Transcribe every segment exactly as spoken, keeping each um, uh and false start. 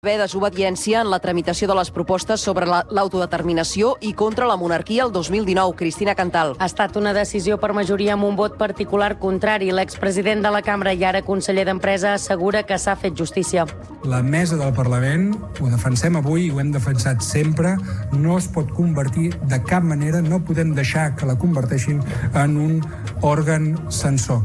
haver desobediència en la tramitació de les propostes sobre l'autodeterminació i contra la monarquia el dos mil dinou. Cristina Cantal. Ha estat una decisió per majoria amb un vot particular contrari. L'expresident de la Cambra i ara conseller d'Empresa assegura que s'ha fet justícia. La mesa del Parlament, ho defensem avui i ho hem defensat sempre, no es pot convertir de cap manera, no podem deixar que la converteixin en un òrgan censor.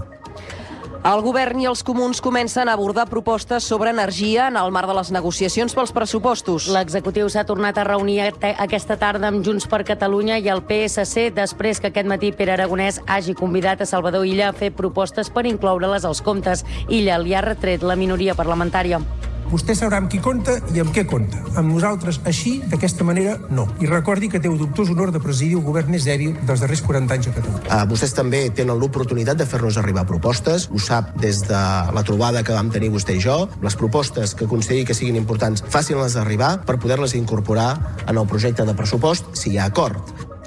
El govern i els comuns comencen a abordar propostes sobre energia en el marc de les negociacions pels pressupostos. L'executiu s'ha tornat a reunir aquesta tarda amb Junts per Catalunya i el P S C després que aquest matí Pere Aragonès hagi convidat a Salvador Illa a fer propostes per incloure-les als comptes. Illa li ha retret la minoria parlamentària. Vostè sabrà amb qui compta i amb què compta. Amb nosaltres, així, d'aquesta manera, no. I recordi que té el dubtós honor de presidir el govern més dèbil dels darrers quaranta anys a Catalunya. Uh, vostès també tenen l'oportunitat de fer-nos arribar propostes. Ho sap des de la trobada que vam tenir vostè i jo. Les propostes que consideri que siguin importants, facin-les arribar per poder-les incorporar en el projecte de pressupost, si hi ha acord.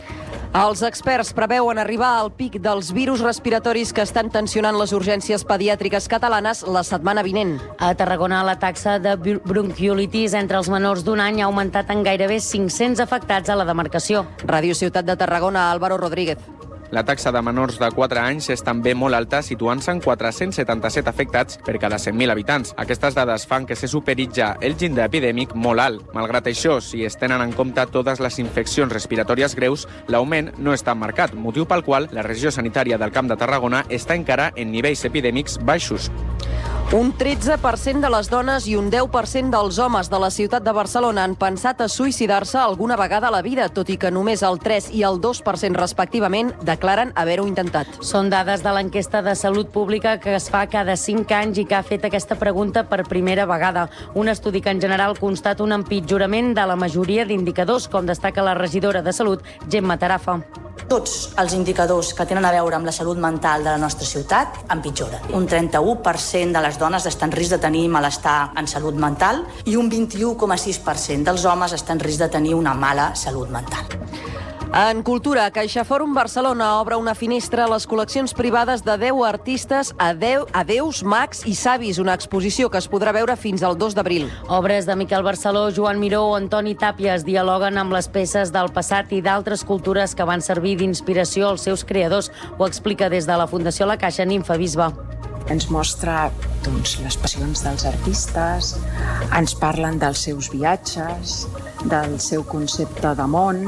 Els experts preveuen arribar al pic dels virus respiratoris que estan tensionant les urgències pediàtriques catalanes la setmana vinent. A Tarragona, la taxa de bronquiolitis entre els menors d'un any ha augmentat en gairebé cinc-cents afectats a la demarcació. Ràdio Ciutat de Tarragona, Álvaro Rodríguez. La taxa de menors de quatre anys és també molt alta, situant-se en quatre-cents setanta-set afectats per cada cent mil habitants. Aquestes dades fan que se superi ja el llindar epidèmic molt alt. Malgrat això, si es tenen en compte totes les infeccions respiratòries greus, l'augment no està marcat, motiu pel qual la regió sanitària del Camp de Tarragona està encara en nivells epidèmics baixos. Un tretze per cent de les dones i un deu per cent dels homes de la ciutat de Barcelona han pensat a suïcidar-se alguna vegada a la vida, tot i que només el tres i el dos per cent respectivament declaren haver-ho intentat. Són dades de l'enquesta de Salut Pública que es fa cada cinc anys i que ha fet aquesta pregunta per primera vegada. Un estudi que en general constata un empitjorament de la majoria d'indicadors, com destaca la regidora de Salut, Gemma Tarafa. Tots els indicadors que tenen a veure amb la salut mental de la nostra ciutat empitjoren. Un trenta-u per cent de les dones està en risc de tenir malestar en salut mental i un vint-i-u coma sis per cent dels homes està en risc de tenir una mala salut mental. En cultura, CaixaForum Barcelona obre una finestra a les col·leccions privades de deu artistes a deu, a déus, mags i savis, una exposició que es podrà veure fins al dos d'abril. Obres de Miquel Barceló, Joan Miró o Antoni Tàpia es dialoguen amb les peces del passat i d'altres cultures que van servir d'inspiració als seus creadors. Ho explica des de la Fundació La Caixa, Nimfa Bisba. Ens mostra doncs, les passions dels artistes, ens parlen dels seus viatges, del seu concepte de món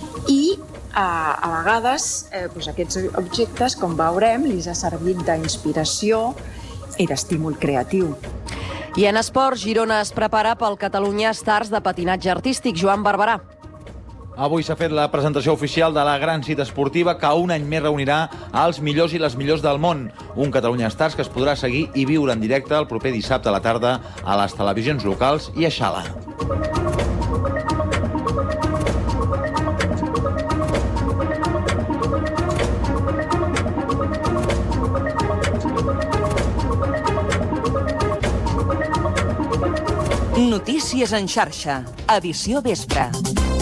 i a, a vegades eh, doncs aquests objectes, com veurem, li ha servit d'inspiració i d'estímul creatiu. I en esports, Girona es prepara pel Catalunya Stars de patinatge artístic. Joan Barberà. Avui s'ha fet la presentació oficial de la gran cita esportiva que un any més reunirà els millors i les millors del món. Un Catalunya Stars que es podrà seguir i viure en directe el proper dissabte a la tarda a les televisions locals i a Xala. Notícies en xarxa, edició vespre.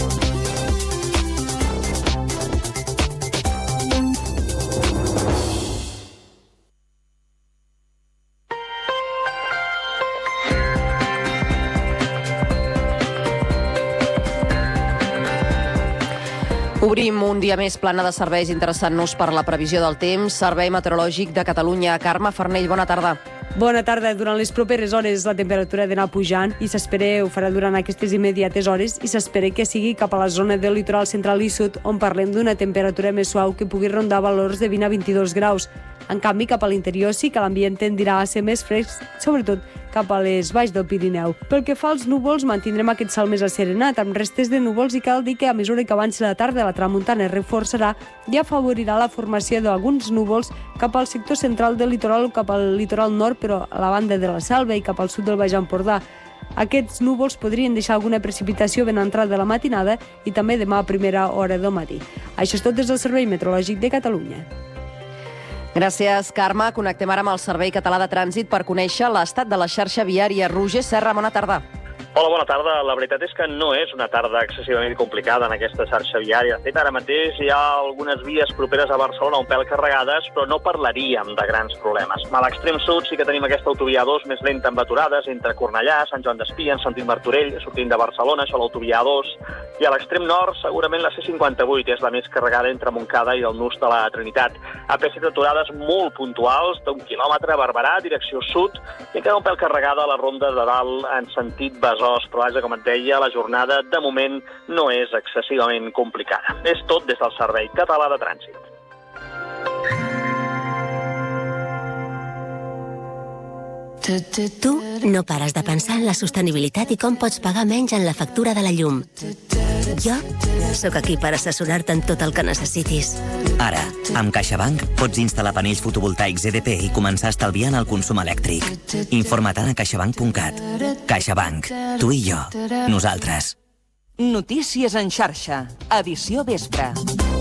Obrim un dia més plana de serveis interessant-nos per la previsió del temps. Servei Meteorològic de Catalunya. Carme Farnell, bona tarda. Bona tarda. Durant les properes hores la temperatura ha d'anar pujant i s'espera, ho farà durant aquestes immediates hores, i s'espera que sigui cap a la zona del litoral central i sud, on parlem d'una temperatura més suau que pugui rondar valors de vint a vint-i-dos graus. En canvi, cap a l'interior sí que l'ambient tendirà a ser més fresc, sobretot cap a les valls del Pirineu. Pel que fa als núvols, mantindrem aquest cel més asserenat, amb restes de núvols, i cal dir que a mesura que avanci la tarda la tramuntana es reforçarà i afavorirà la formació d'alguns núvols cap al sector central del litoral o cap al litoral nord, però a la banda de la Selva i cap al sud del Baix Empordà. Aquests núvols podrien deixar alguna precipitació ben entrada de la matinada i també demà a primera hora del matí. Això és tot des del Servei Meteorològic de Catalunya. Gràcies, Carme. Connectem ara amb el Servei Català de Trànsit per conèixer l'estat de la xarxa viària. Roger Serra, bona tarda. Hola, bona tarda. La veritat és que no és una tarda excessivament complicada en aquesta xarxa viària. De fet, ara mateix hi ha algunes vies properes a Barcelona un pèl carregades, però no parlaríem de grans problemes. A l'extrem sud sí que tenim aquesta autovia A dos més lenta amb aturades entre Cornellà, Sant Joan d'Espí, en sentit Martorell, sortint de Barcelona, això l'autovia A dos. I a l'extrem nord, segurament la C cinquanta-vuit és la més carregada entre Montcada i el Nus de la Trinitat. A P set aturades molt puntuals, d'un quilòmetre a Barberà, direcció sud, i encara un pèl carregada a la ronda de dalt en sentit Besòs. Però, vaja, com et deia, la jornada de moment no és excessivament complicada. És tot des del Servei Català de Trànsit. Tu no pares de pensar en la sostenibilitat i com pots pagar menys en la factura de la llum. Jo sóc aquí per assessorar-te en tot el que necessitis. Ara, amb CaixaBank pots instal·lar panells fotovoltaics E D P i començar a estalviar en el consum elèctric. Informa't a caixabank punt cat. CaixaBank. Tu i jo. Nosaltres. Notícies en xarxa. Edició vespre.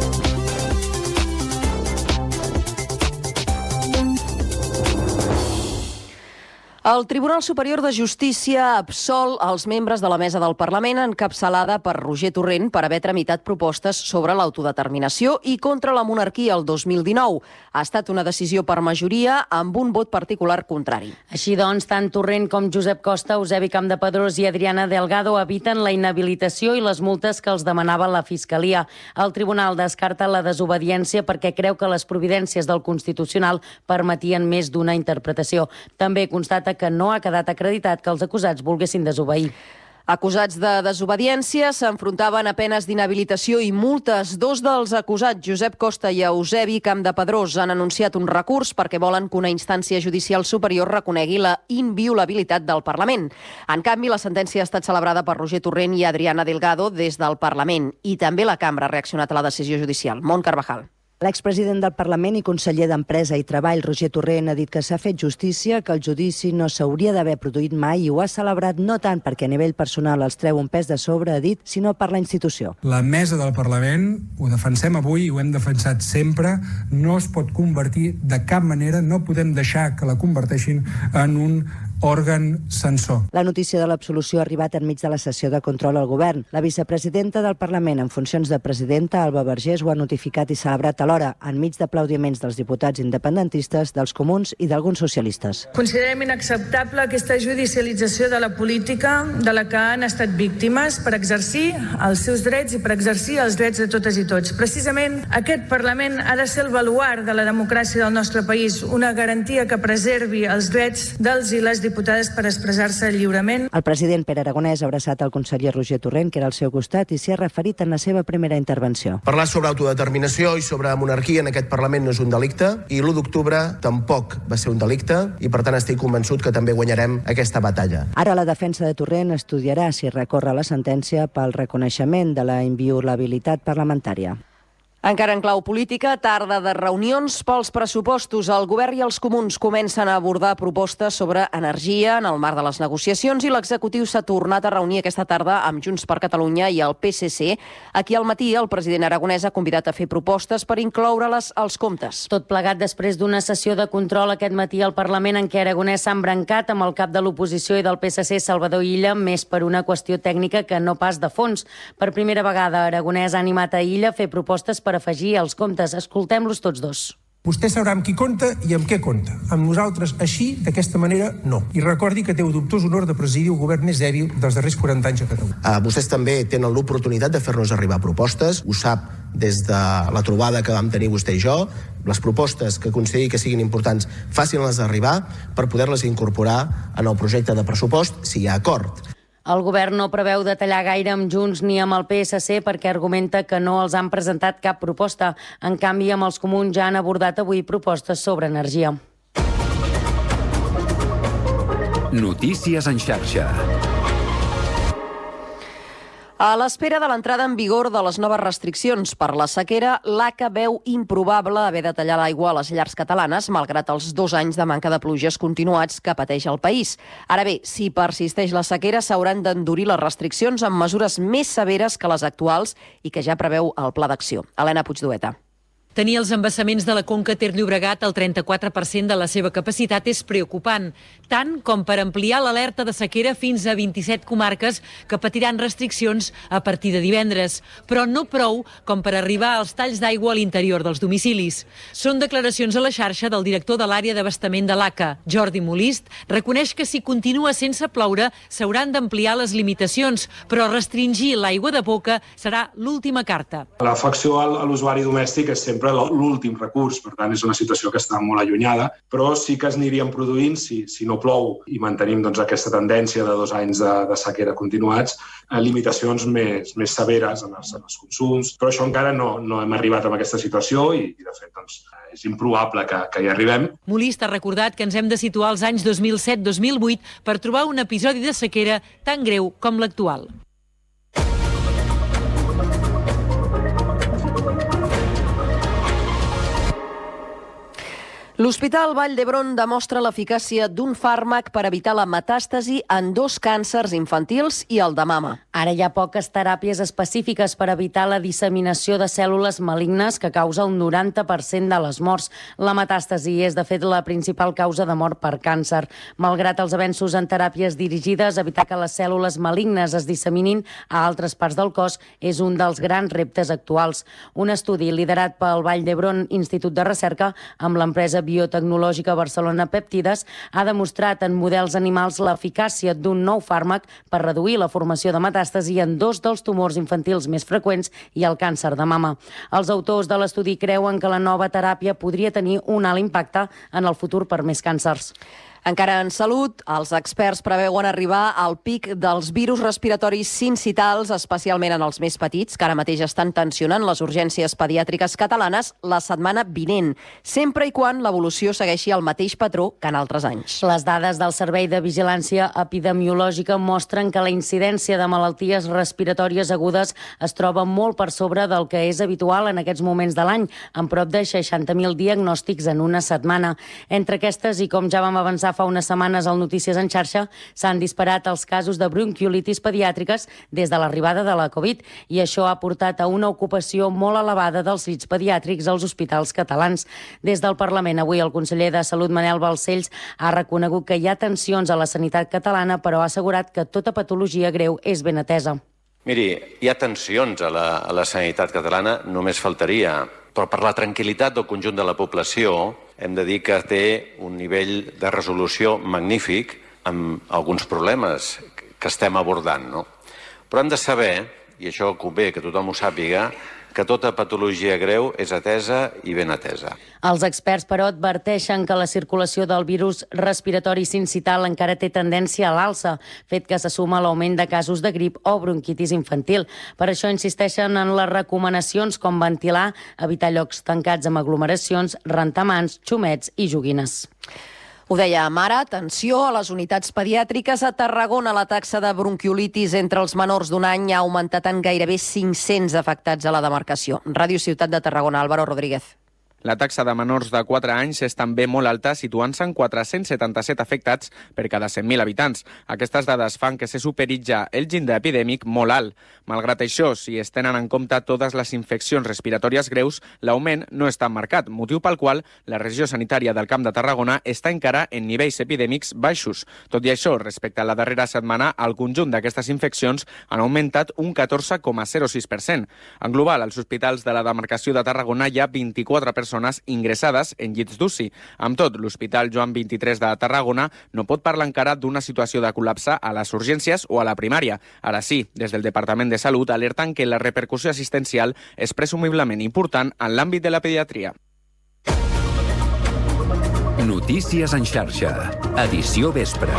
El Tribunal Superior de Justícia absol els membres de la mesa del Parlament encapçalada per Roger Torrent per haver tramitat propostes sobre l'autodeterminació i contra la monarquia el dos mil dinou. Ha estat una decisió per majoria amb un vot particular contrari. Així doncs, tant Torrent com Josep Costa, Eusebi Campdepadrós i Adriana Delgado eviten la inhabilitació i les multes que els demanava la Fiscalia. El Tribunal descarta la desobediència perquè creu que les providències del Constitucional permetien més d'una interpretació. També constata que no ha quedat acreditat que els acusats volguessin desobeir. Acusats de desobediència s'enfrontaven a penes d'inhabilitació i multes. Dos dels acusats, Josep Costa i Eusebi Campdepadrós, han anunciat un recurs perquè volen que una instància judicial superior reconegui la inviolabilitat del Parlament. En canvi, la sentència ha estat celebrada per Roger Torrent i Adriana Delgado des del Parlament i també la Cambra ha reaccionat a la decisió judicial. Mont Carvajal. L'expresident del Parlament i conseller d'Empresa i Treball, Roger Torrent, ha dit que s'ha fet justícia, que el judici no s'hauria d'haver produït mai i ho ha celebrat no tant perquè a nivell personal els treu un pes de sobre, ha dit, sinó per la institució. La mesa del Parlament, ho defensem avui i ho hem defensat sempre, no es pot convertir de cap manera, no podem deixar que la converteixin en un òrgan censor. La notícia de l'absolució ha arribat enmig de la sessió de control al govern. La vicepresidenta del Parlament en funcions de presidenta, Alba Vergés, ho ha notificat i celebrat alhora, enmig d'aplaudiments dels diputats independentistes, dels comuns i d'alguns socialistes. Considerem inacceptable aquesta judicialització de la política de la que han estat víctimes per exercir els seus drets i per exercir els drets de totes i tots. Precisament aquest Parlament ha de ser el baluard de la democràcia del nostre país, una garantia que preservi els drets dels i les diputades per expressar-se lliurement. El president Pere Aragonès ha abraçat el conseller Roger Torrent, que era al seu costat, i s'hi ha referit en la seva primera intervenció. Parlar sobre autodeterminació i sobre monarquia en aquest Parlament no és un delicte i l'u d'octubre tampoc va ser un delicte i per tant estic convençut que també guanyarem aquesta batalla. Ara la defensa de Torrent estudiarà si recorre la sentència pel reconeixement de la inviolabilitat parlamentària. Encara en clau política, tarda de reunions pels pressupostos. El govern i els comuns comencen a abordar propostes sobre energia en el marc de les negociacions i l'executiu s'ha tornat a reunir aquesta tarda amb Junts per Catalunya i el P S C. Aquí al matí el president aragonès ha convidat a fer propostes per incloure-les als comptes. Tot plegat després d'una sessió de control aquest matí al Parlament en què Aragonès s'ha embrancat amb el cap de l'oposició i del P S C, Salvador Illa, més per una qüestió tècnica que no pas de fons. Per primera vegada, Aragonès ha animat a Illa a fer propostes per afegir als comptes. Escoltem-los tots dos. Vostè sabrà amb qui compta i amb què compta. Amb nosaltres, així, d'aquesta manera, no. I recordi que té el dubtós honor de presidir el govern més dèbil dels darrers quaranta anys a Catalunya. Uh, vostès també tenen l'oportunitat de fer-nos arribar propostes. Ho sap des de la trobada que vam tenir vostè i jo. Les propostes que consideri que siguin importants, facin-les arribar per poder-les incorporar en el projecte de pressupost, si hi ha acord. El govern no preveu detallar gaire amb Junts ni amb el P S C perquè argumenta que no els han presentat cap proposta. En canvi, amb els comuns ja han abordat avui propostes sobre energia. Notícies en xarxa. A l'espera de l'entrada en vigor de les noves restriccions per la sequera, l'A C A veu improbable haver de tallar l'aigua a les llars catalanes, malgrat els dos anys de manca de pluges continuats que pateix el país. Ara bé, si persisteix la sequera, s'hauran d'endurir les restriccions amb mesures més severes que les actuals i que ja preveu el Pla d'Acció. Helena Puigdueta. Tenir els embassaments de la Conca Ter-Llobregat al trenta-quatre per cent de la seva capacitat és preocupant, tant com per ampliar l'alerta de sequera fins a vint-i-set comarques que patiran restriccions a partir de divendres, però no prou com per arribar als talls d'aigua a l'interior dels domicilis. Són declaracions a la xarxa del director de l'àrea d'abastament de l'A C A, Jordi Molist, reconeix que si continua sense ploure s'hauran d'ampliar les limitacions, però restringir l'aigua de boca serà l'última carta. L'afecció a l'usuari domèstic és sempre l'últim recurs, per tant és una situació que està molt allunyada, però sí que es anirien produint, si, si no plou i mantenim doncs, aquesta tendència de dos anys de, de sequera continuats, eh, limitacions més, més severes en els, en els consums, però això encara no, no hem arribat a aquesta situació i, i de fet doncs, és improbable que, que hi arribem. Molist ha recordat que ens hem de situar als anys dos mil set dos mil vuit per trobar un episodi de sequera tan greu com l'actual. L'Hospital Vall d'Hebron demostra l'eficàcia d'un fàrmac per evitar la metàstasi en dos càncers infantils i el de mama. Ara hi ha poques teràpies específiques per evitar la disseminació de cèl·lules malignes que causa un noranta per cent de les morts. La metàstasi és, de fet, la principal causa de mort per càncer. Malgrat els avenços en teràpies dirigides a evitar que les cèl·lules malignes es disseminin a altres parts del cos és un dels grans reptes actuals. Un estudi liderat pel Vall d'Hebron Institut de Recerca amb l'empresa biotecnològica Barcelona Peptides ha demostrat en models animals l'eficàcia d'un nou fàrmac per reduir la formació de metàstasi en dos dels tumors infantils més freqüents i el càncer de mama. Els autors de l'estudi creuen que la nova teràpia podria tenir un alt impacte en el futur per més càncers. Encara en salut, els experts preveuen arribar al pic dels virus respiratoris sincitals, especialment en els més petits, que ara mateix estan tensionant les urgències pediàtriques catalanes la setmana vinent, sempre i quan l'evolució segueixi el mateix patró que en altres anys. Les dades del Servei de Vigilància Epidemiològica mostren que la incidència de malalties respiratòries agudes es troba molt per sobre del que és habitual en aquests moments de l'any, amb prop de seixanta mil diagnòstics en una setmana. Entre aquestes, i com ja vam avançar fa unes setmanes al Notícies en xarxa, s'han disparat els casos de bronquiolitis pediàtriques des de l'arribada de la Covid i això ha portat a una ocupació molt elevada dels llits pediàtrics als hospitals catalans. Des del Parlament, avui el conseller de Salut, Manel Balcells, ha reconegut que hi ha tensions a la sanitat catalana, però ha assegurat que tota patologia greu és ben atesa. Miri, hi ha tensions a la, a la sanitat catalana, només faltaria, però per la tranquil·litat del conjunt de la població hem de dir que té un nivell de resolució magnífic amb alguns problemes que estem abordant, no? Però hem de saber, i això convé que tothom ho sàpiga, que tota patologia greu és atesa i ben atesa. Els experts, però, adverteixen que la circulació del virus respiratori sincital encara té tendència a l'alça, fet que se suma a l'augment de casos de grip o bronquitis infantil. Per això insisteixen en les recomanacions com ventilar, evitar llocs tancats amb aglomeracions, rentar mans, xumets i joguines. Ho deia Mara, atenció a les unitats pediàtriques. A Tarragona la taxa de bronquiolitis entre els menors d'un any ha augmentat en gairebé cinc-cents afectats a la demarcació. Ràdio Ciutat de Tarragona, Álvaro Rodríguez. La taxa de menors de quatre anys és també molt alta, situant-se en quatre-cents setanta-set afectats per cada cent mil habitants. Aquestes dades fan que se superitja el llindar epidèmic molt alt. Malgrat això, si es tenen en compte totes les infeccions respiratòries greus, l'augment no és tan marcat, motiu pel qual la regió sanitària del Camp de Tarragona està encara en nivells epidèmics baixos. Tot i això, respecte a la darrera setmana, el conjunt d'aquestes infeccions han augmentat un catorze coma zero sis per cent. En global, als hospitals de la demarcació de Tarragona hi ha vint-i-quatre persones ingressades en llits d'U C I. Amb tot, l'Hospital Joan vint-i-tres de Tarragona no pot parlar encara d'una situació de col·lapse a les urgències o a la primària. Ara sí, des del Departament de Salut alerten que la repercussió assistencial és presumiblement important en l'àmbit de la pediatria. Notícies en xarxa. Edició vespre.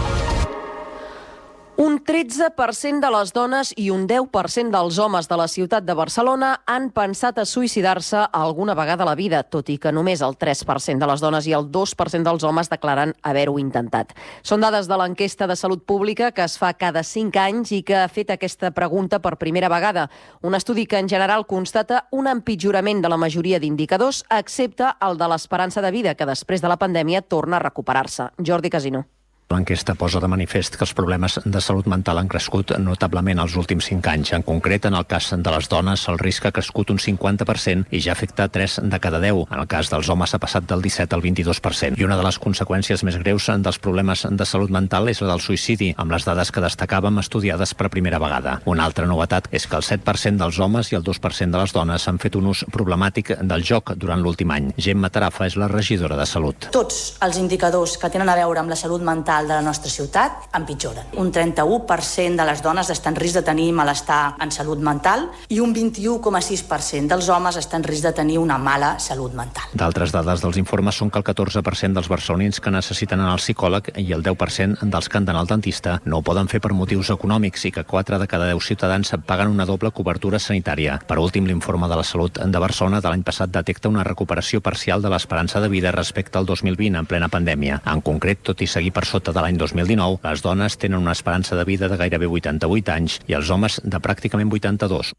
Un tretze per cent de les dones i un deu per cent dels homes de la ciutat de Barcelona han pensat a suïcidar-se alguna vegada a la vida, tot i que només el tres per cent de les dones i el dos per cent dels homes declaren haver-ho intentat. Són dades de l'enquesta de Salut Pública que es fa cada cinc anys i que ha fet aquesta pregunta per primera vegada. Un estudi que en general constata un empitjorament de la majoria d'indicadors, excepte el de l'esperança de vida, que després de la pandèmia torna a recuperar-se. Jordi Casino. L'enquesta posa de manifest que els problemes de salut mental han crescut notablement els últims cinc anys. En concret, en el cas de les dones, el risc ha crescut un cinquanta per cent i ja afecta tres de cada deu. En el cas dels homes ha passat del disset al vint-i-dos per cent. I una de les conseqüències més greus dels problemes de salut mental és la del suïcidi, amb les dades que destacàvem estudiades per primera vegada. Una altra novetat és que el set per cent dels homes i el dos per cent de les dones han fet un ús problemàtic del joc durant l'últim any. Gemma Tarafa és la regidora de Salut. Tots els indicadors que tenen a veure amb la salut mental de la nostra ciutat empitjoren. Un trenta-u per cent de les dones està en risc de tenir malestar en salut mental i un vint-i-u coma sis per cent dels homes està en risc de tenir una mala salut mental. D'altres dades dels informes són que el catorze per cent dels barcelonins que necessiten anar al psicòleg i el deu per cent dels que han d'anar al dentista no ho poden fer per motius econòmics i que quatre de cada deu ciutadans paguen una doble cobertura sanitària. Per últim, l'informe de la Salut de Barcelona de l'any passat detecta una recuperació parcial de l'esperança de vida respecte al dos mil vint en plena pandèmia. En concret, tot i seguir per sota de l'any dos mil dinou, les dones tenen una esperança de vida de gairebé vuitanta-vuit anys i els homes de pràcticament vuitanta-dos.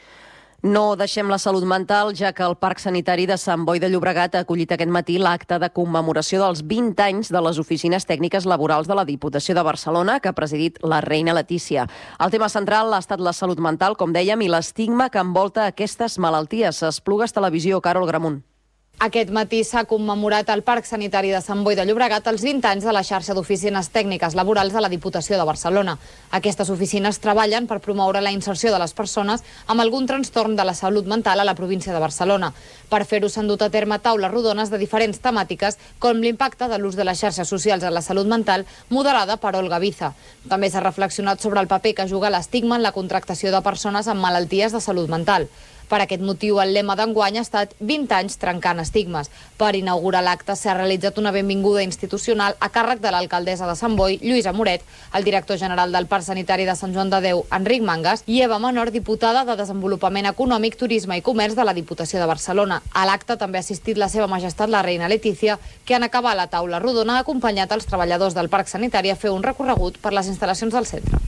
No deixem la salut mental, ja que el Parc Sanitari de Sant Boi de Llobregat ha acollit aquest matí l'acte de commemoració dels vint anys de les oficines tècniques laborals de la Diputació de Barcelona, que ha presidit la reina Letícia. El tema central ha estat la salut mental, com dèiem, i l'estigma que envolta aquestes malalties. Esplugues Televisió, Carol Gramunt. Aquest matí s'ha commemorat al Parc Sanitari de Sant Boi de Llobregat els vint anys de la xarxa d'oficines tècniques laborals de la Diputació de Barcelona. Aquestes oficines treballen per promoure la inserció de les persones amb algun trastorn de la salut mental a la província de Barcelona. Per fer-ho s'han dut a terme taules rodones de diferents temàtiques, com l'impacte de l'ús de les xarxes socials en la salut mental, moderada per Olga Biza. També s'ha reflexionat sobre el paper que juga l'estigma en la contractació de persones amb malalties de salut mental. Per aquest motiu, el lema d'enguany ha estat vint anys trencant estigmes. Per inaugurar l'acte s'ha realitzat una benvinguda institucional a càrrec de l'alcaldessa de Sant Boi, Lluïsa Moret, el director general del Parc Sanitari de Sant Joan de Déu, Enric Mangas, i Eva Menor, diputada de Desenvolupament Econòmic, Turisme i Comerç de la Diputació de Barcelona. A l'acte també ha assistit la seva majestat la reina Letícia, que en acabar la taula rodona ha acompanyat els treballadors del Parc Sanitari a fer un recorregut per les instal·lacions del centre.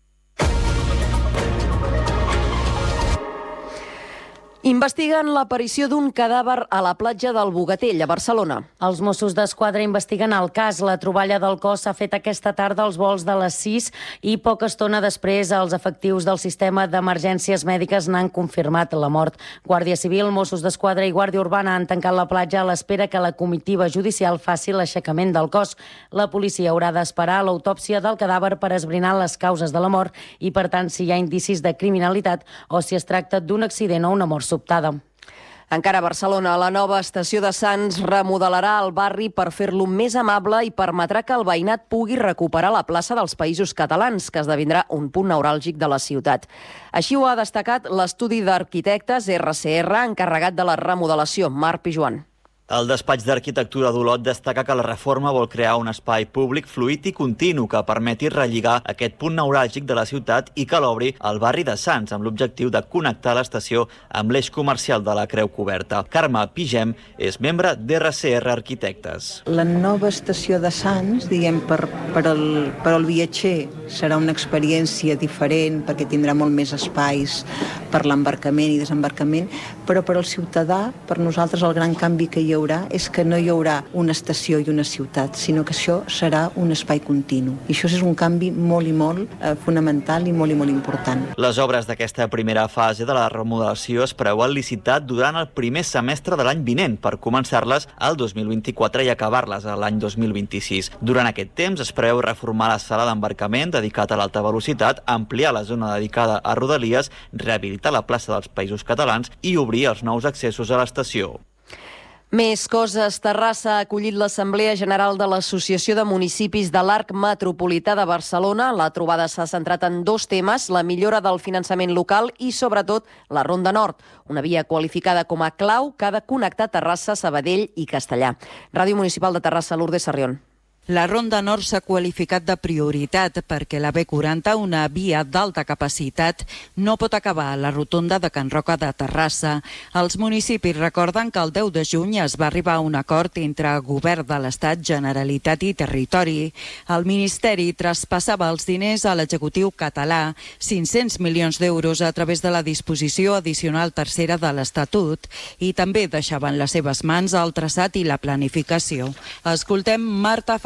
Investiguen l'aparició d'un cadàver a la platja del Bogatell, a Barcelona. Els Mossos d'Esquadra investiguen el cas. La troballa del cos s'ha fet aquesta tarda als vols de les sis i poca estona després els efectius del sistema d'emergències mèdiques n'han confirmat la mort. Guàrdia Civil, Mossos d'Esquadra i Guàrdia Urbana han tancat la platja a l'espera que la comitiva judicial faci l'aixecament del cos. La policia haurà d'esperar l'autòpsia del cadàver per esbrinar les causes de la mort i, per tant, si hi ha indicis de criminalitat o si es tracta d'un accident o una mort sobtada. Encara a Barcelona, la nova estació de Sants remodelarà el barri per fer-lo més amable i permetrà que el veïnat pugui recuperar la plaça dels Països Catalans, que esdevindrà un punt neuràlgic de la ciutat. Així ho ha destacat l'estudi d'arquitectes R C R encarregat de la remodelació, Marc Pijuan. El despatx d'arquitectura d'Olot destaca que la reforma vol crear un espai públic fluid i continu que permeti relligar aquest punt neuràlgic de la ciutat i que l'obri al barri de Sants, amb l'objectiu de connectar l'estació amb l'eix comercial de la Creu Coberta. Carme Pigem és membre d'R C R Arquitectes. La nova estació de Sants, diguem, per, per, el, per el viatger serà una experiència diferent perquè tindrà molt més espais per l'embarcament i desembarcament, però per al ciutadà, per nosaltres el gran canvi que hi haurà és que no hi haurà una estació i una ciutat, sinó que això serà un espai continu. I això és un canvi molt i molt eh, fonamental i molt i molt important. Les obres d'aquesta primera fase de la remodelació es preveuen licitar durant el primer semestre de l'any vinent per començar-les al dos mil vint-i-quatre i acabar-les a l'any dos mil vint-i-sis. Durant aquest temps es preveu reformar la sala d'embarcament dedicat a l'alta velocitat, ampliar la zona dedicada a Rodalies, rehabilitar la plaça dels Països Catalans i obrir els nous accessos a l'estació. Més coses. Terrassa ha acollit l'Assemblea General de l'Associació de Municipis de l'Arc Metropolità de Barcelona. La trobada s'ha centrat en dos temes, la millora del finançament local i, sobretot, la Ronda Nord, una via qualificada com a clau que ha de connectar Terrassa, Sabadell i Castellà. Ràdio Municipal de Terrassa, Lourdes Sarrión. La Ronda Nord s'ha qualificat de prioritat perquè la B quaranta, una via d'alta capacitat, no pot acabar a la rotonda de Can Roca de Terrassa. Els municipis recorden que el deu de juny es va arribar a un acord entre Govern de l'Estat, Generalitat i Territori. El Ministeri traspassava els diners a l'executiu català, cinc-cents milions d'euros a través de la disposició addicional tercera de l'Estatut, i també deixaven les seves mans el traçat i la planificació. Escoltem Marta Fernández,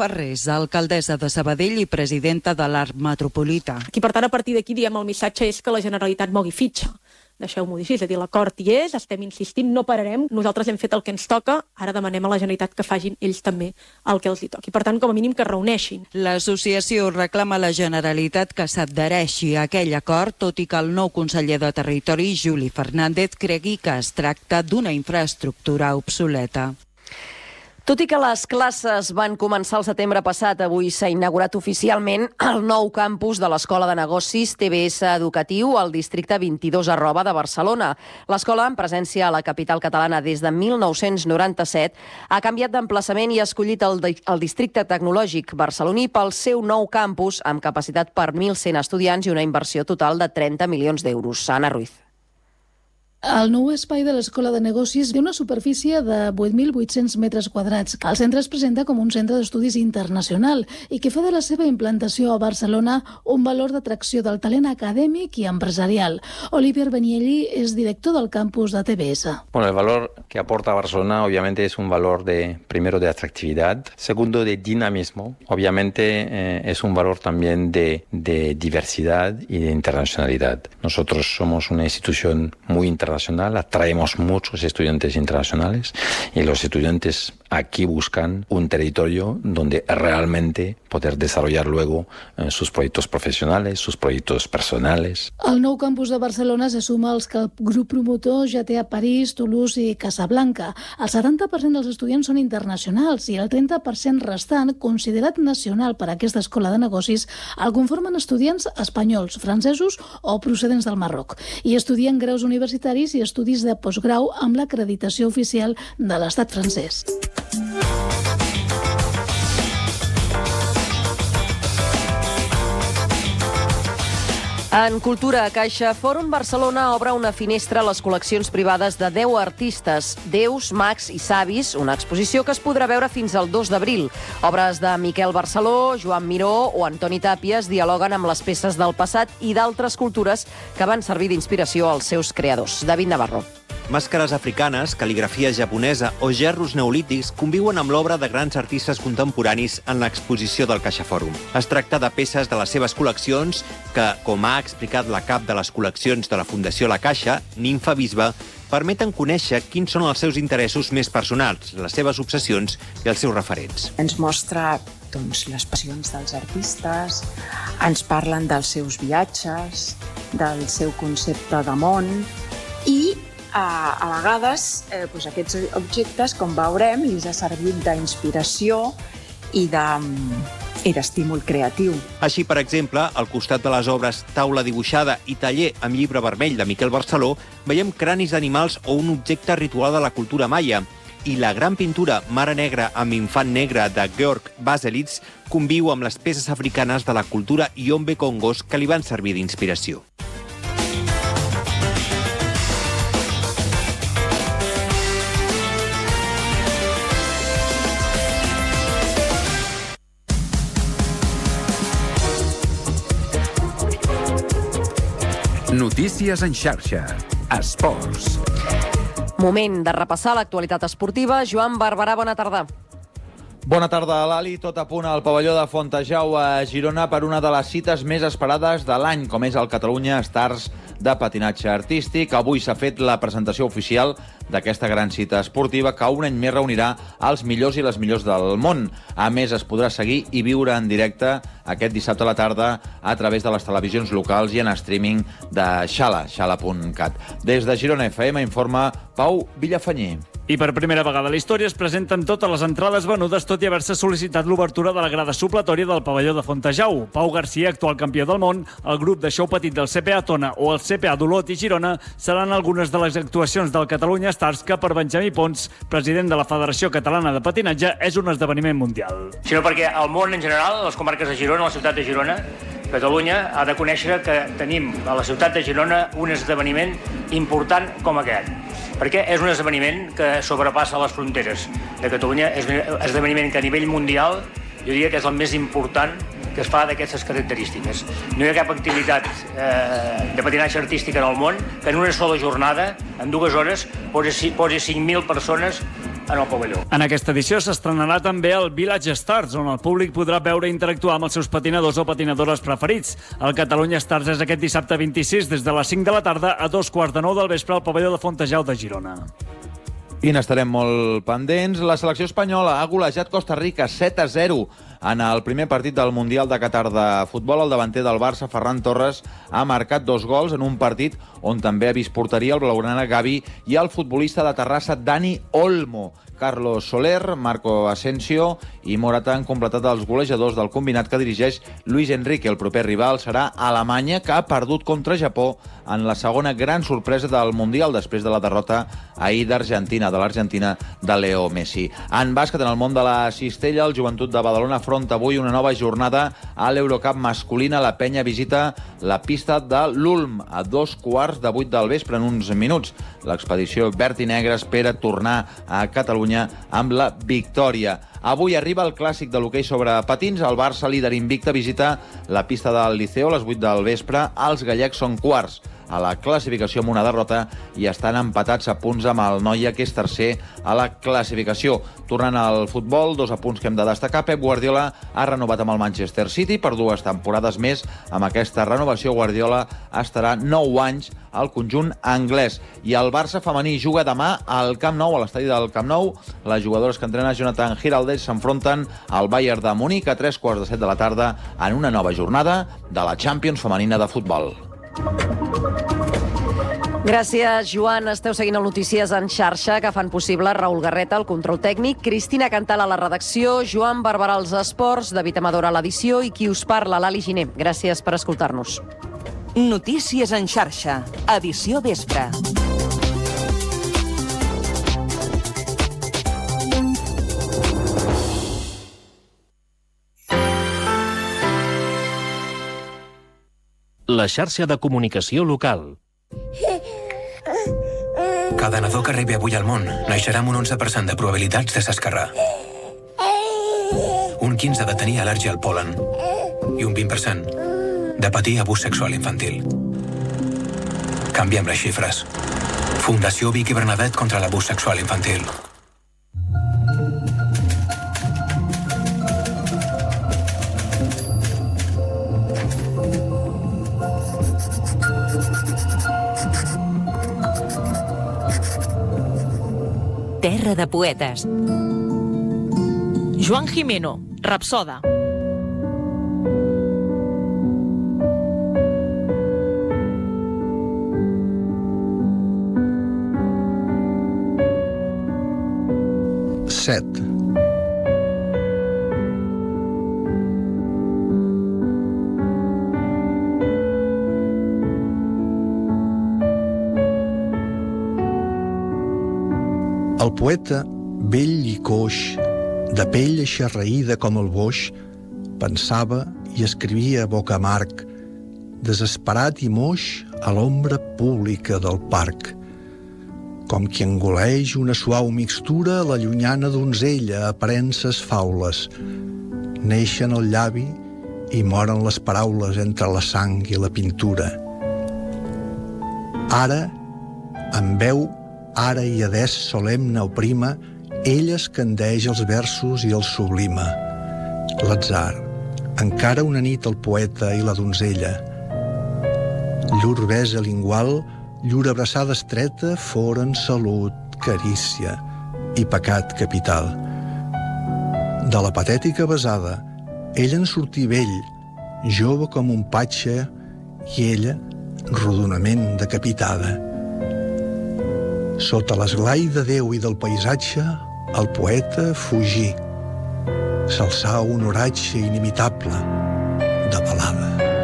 Tarrés, alcaldessa de Sabadell i presidenta de l'Art Metropolità. I per tant, a partir d'aquí, diem, el missatge és que la Generalitat mogui fitxa. Deixeu-m'ho dir així, és a dir, l'acord hi és, estem insistint, no pararem, nosaltres hem fet el que ens toca, ara demanem a la Generalitat que facin ells també el que els hi toqui. Per tant, com a mínim que es reuneixin. L'associació reclama a la Generalitat que s'adhereixi a aquell acord, tot i que el nou conseller de Territori, Juli Fernández, cregui que es tracta d'una infraestructura obsoleta. Tot i que les classes van començar el setembre passat, avui s'ha inaugurat oficialment el nou campus de l'Escola de Negocis T B S Educatiu al districte vint-i-dos arroba de Barcelona. L'escola, en presència a la capital catalana des de mil nou-cents noranta-set, ha canviat d'emplaçament i ha escollit el, el districte tecnològic barceloní pel seu nou campus amb capacitat per mil cent estudiants i una inversió total de trenta milions d'euros. Anna Ruiz. El nou espai de l'Escola de Negocis té una superfície de vuit mil vuit-cents metres quadrats. El centre es presenta com un centre d'estudis internacional i que fa de la seva implantació a Barcelona un valor d'atracció del talent acadèmic i empresarial. Olivier Benielli es director del campus de T B S. Bueno, el valor que aporta Barcelona obviamente es un valor de, primero, de atractividad, segundo, de dinamismo, obviamente eh, es un valor también de, de diversidad y de internacionalidad. Nosotros somos una institución muy internacional, atraemos muchos estudiantes internacionales y los estudiantes aquí buscan un territorio donde realmente poder desarrollar luego eh, sus proyectos profesionales, sus proyectos personales. El nou campus de Barcelona se suma als que el grup promotor ja té a París, Toulouse i Casablanca. El setanta per cent dels estudiants són internacionals i el trenta per cent restant, considerat nacional per a aquesta escola de negocis, el conformen estudiants espanyols, francesos o procedents del Marroc. I estudien graus universitaris i estudis de postgrau amb l'acreditació oficial de l'estat francès. En cultura, Caixa Fòrum Barcelona obre una finestra a les col·leccions privades de deu artistes, déus, mags i savis, una exposició que es podrà veure fins al dos d'abril. Obres de Miquel Barceló, Joan Miró o Antoni Tàpies dialoguen amb les peces del passat i d'altres cultures que van servir d'inspiració als seus creadors. David Navarro. Màscares africanes, cal·ligrafia japonesa o gerros neolítics conviuen amb l'obra de grans artistes contemporanis en l'exposició del Caixa Fòrum. Es tracta de peces de les seves col·leccions que, com ha explicat la cap de les col·leccions de la Fundació La Caixa, Nimfa Bisbe, permeten conèixer quins són els seus interessos més personals, les seves obsessions i els seus referents. Ens mostra doncs, les passions dels artistes, ens parlen dels seus viatges, del seu concepte de món i A, a vegades eh, doncs aquests objectes, com veurem, els ha servit d'inspiració i de, i d'estímul creatiu. Així, per exemple, al costat de les obres Taula dibuixada i Taller amb llibre vermell de Miquel Barceló, veiem cranis d'animals o un objecte ritual de la cultura maia. I la gran pintura Mare Negra amb infant negre de Georg Baselitz conviu amb les peces africanes de la cultura Yombe Congos que li van servir d'inspiració. Notícies en xarxa. Esports. Moment de repassar l'actualitat esportiva. Joan Barberà, bona tarda. Bona tarda, Lali. Tot a punt al pavelló de Fontejau a Girona per una de les cites més esperades de l'any, com és el Catalunya Stars de patinatge artístic. Avui s'ha fet la presentació oficial d'aquesta gran cita esportiva que un any més reunirà els millors i les millors del món. A més, es podrà seguir i viure en directe aquest dissabte a la tarda a través de les televisions locals i en streaming de Xala, xala punt cat. Des de Girona F M informa Pau Villafanyer. I per primera vegada a la història es presenten totes les entrades venudes, tot i haver-se sol·licitat l'obertura de la grada supletòria del pavelló de Fontejau. Pau Garcia, actual campió del món, el grup de show petit del C P A Tona o el C P A d'Olot i Girona seran algunes de les actuacions del Catalunya Stars que per Benjamí Pons, president de la Federació Catalana de Patinatge, és un esdeveniment mundial. Sinó perquè el món en general, les comarques de Girona, la ciutat de Girona, Catalunya ha de conèixer que tenim a la ciutat de Girona un esdeveniment important com aquest. Perquè és un esdeveniment que sobrepassa les fronteres de Catalunya, és un esdeveniment que a nivell mundial jo diria que és el més important que es fa d'aquestes característiques. No hi ha cap activitat eh, de patinatge artístic en el món que en una sola jornada, en dues hores, posi cinc mil persones en el pavelló. En aquesta edició s'estrenarà també el Village Stars, on el públic podrà veure i interactuar amb els seus patinadors o patinadores preferits. El Catalunya Stars és aquest dissabte vint-i-sis des de les cinc de la tarda a dos quarts de nou del vespre al pavelló de Fontejau de Girona. I n'estarem molt pendents. La selecció espanyola ha golejat Costa Rica set a zero en el primer partit del Mundial de Qatar de futbol. El davanter del Barça, Ferran Torres, ha marcat dos gols en un partit on també ha vist porteria el blaugrana Gavi i el futbolista de Terrassa, Dani Olmo. Carlos Soler, Marco Asensio i Morata han completat els golejadors del combinat que dirigeix Luis Enrique. El proper rival serà Alemanya, que ha perdut contra Japó en la segona gran sorpresa del Mundial després de la derrota ahir d'Argentina, de l'Argentina de Leo Messi. En bàsquet, en el món de la cistella, el Joventut de Badalona afronta avui una nova jornada a l'Eurocup masculina. La penya visita la pista de l'Ulm a dos quarts de vuit del vespre en uns minuts. L'expedició verd i negra espera tornar a Catalunya amb la victòria. Avui arriba el clàssic de l'hoquei sobre patins. El Barça, líder invicte, visita la pista del Liceo a les vuit del vespre. Els gallecs són quarts a la classificació amb una derrota i estan empatats a punts amb el Noia, que és tercer a la classificació. Tornant al futbol, dos apunts que hem de destacar. Pep Guardiola ha renovat amb el Manchester City per dues temporades més. Amb aquesta renovació, Guardiola estarà nou anys al conjunt anglès. I el Barça femení juga demà al Camp Nou, a l'estadi del Camp Nou. Les jugadores que entrena Jonathan Giraldez s'enfronten al Bayern de Múnich a tres quarts de set de la tarda en una nova jornada de la Champions femenina de futbol. Gràcies, Joan. Esteu seguint el Notícies en xarxa, que fan possible Raül Garreta, el control tècnic, Cristina Cantal a la redacció, Joan Barberà als esports, David Amador a l'edició i qui us parla, l'Ali Giner. Gràcies per escoltar-nos. Notícies en xarxa, edició vespre. La xarxa de comunicació local. Cada nadó que arribi avui al món naixerà amb un onze per cent de probabilitats de s'esquerrar, un quinze per cent de tenir al·lèrgia al pol·len i un vint per cent de patir abús sexual infantil. Canviem les xifres. Fundació Vicky Bernadette contra l'abús sexual infantil. Terra de poetes. Joan Jimeno, Rapsoda. Set. El poeta, vell i coix, de pell eixarreïda com el boix, pensava i escrivia a boca amarg, desesperat i moix a l'ombra pública del parc, com qui engoleix una suau mixtura a la llunyana donzella a premses faules. Neixen el llavi i moren les paraules entre la sang i la pintura. Ara, amb veu ara i adés solemne oprima, ella escandeix els versos i els sublima. L'atzar, encara una nit el poeta i la donzella. Llur besa lingual, llur abraçada estreta foren salut, carícia i pecat capital. De la patètica besada, ell en sortí vell, jove com un patxe, i ella, rodonament decapitada. Sota l'esglai de Déu i del paisatge, el poeta fugí. S'alçà un oratge inimitable de balada.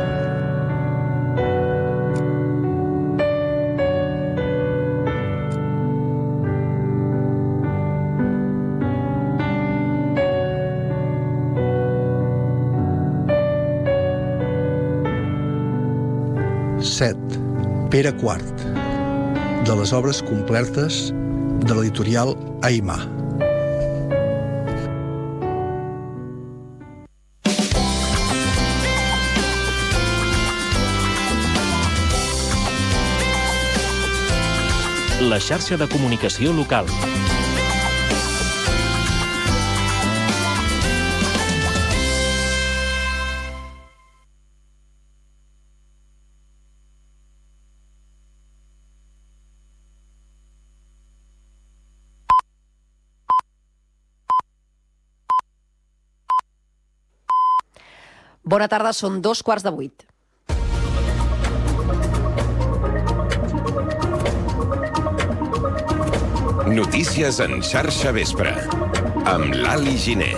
Set. Pere Quart. De les obres completes de l'editorial Aimà. La xarxa de comunicació local. Bona tarda, són dos quarts de vuit. Notícies en xarxa vespre, amb l'Ali Giner.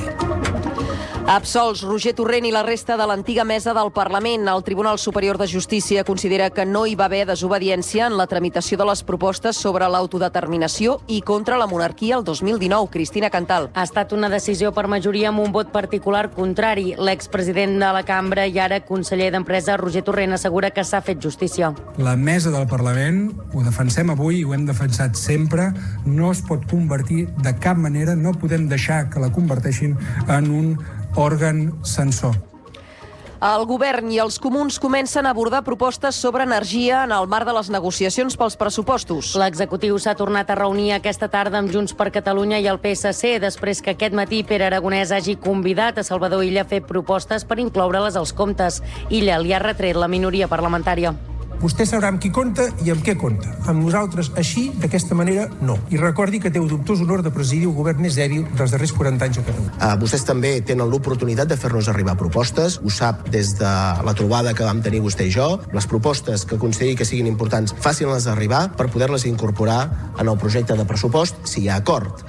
Absolts Roger Torrent i la resta de l'antiga mesa del Parlament. El Tribunal Superior de Justícia considera que no hi va haver desobediència en la tramitació de les propostes sobre l'autodeterminació i contra la monarquia el dos mil dinou. Cristina Cantal. Ha estat una decisió per majoria amb un vot particular contrari. L'expresident de la cambra i ara conseller d'Empresa, Roger Torrent, assegura que s'ha fet justícia. La mesa del Parlament, ho defensem avui i ho hem defensat sempre, no es pot convertir de cap manera, no podem deixar que la converteixin en un òrgan censor. El govern i els comuns comencen a abordar propostes sobre energia en el marc de les negociacions pels pressupostos. L'executiu s'ha tornat a reunir aquesta tarda amb Junts per Catalunya i el P S C després que aquest matí Pere Aragonès hagi convidat a Salvador Illa a fer propostes per incloure-les als comptes. Illa li ha retret la minoria parlamentària. Vostè sabrà amb qui compta i amb què compta. Amb nosaltres, així, d'aquesta manera, no. I recordi que té el dubtós honor de presidir el govern més dèbil dels darrers quaranta anys a Catalunya. Uh, vostès també tenen l'oportunitat de fer-nos arribar propostes. Ho sap des de la trobada que vam tenir vostè i jo. Les propostes que consideri que siguin importants, facin-les arribar per poder-les incorporar en el projecte de pressupost, si hi ha acord.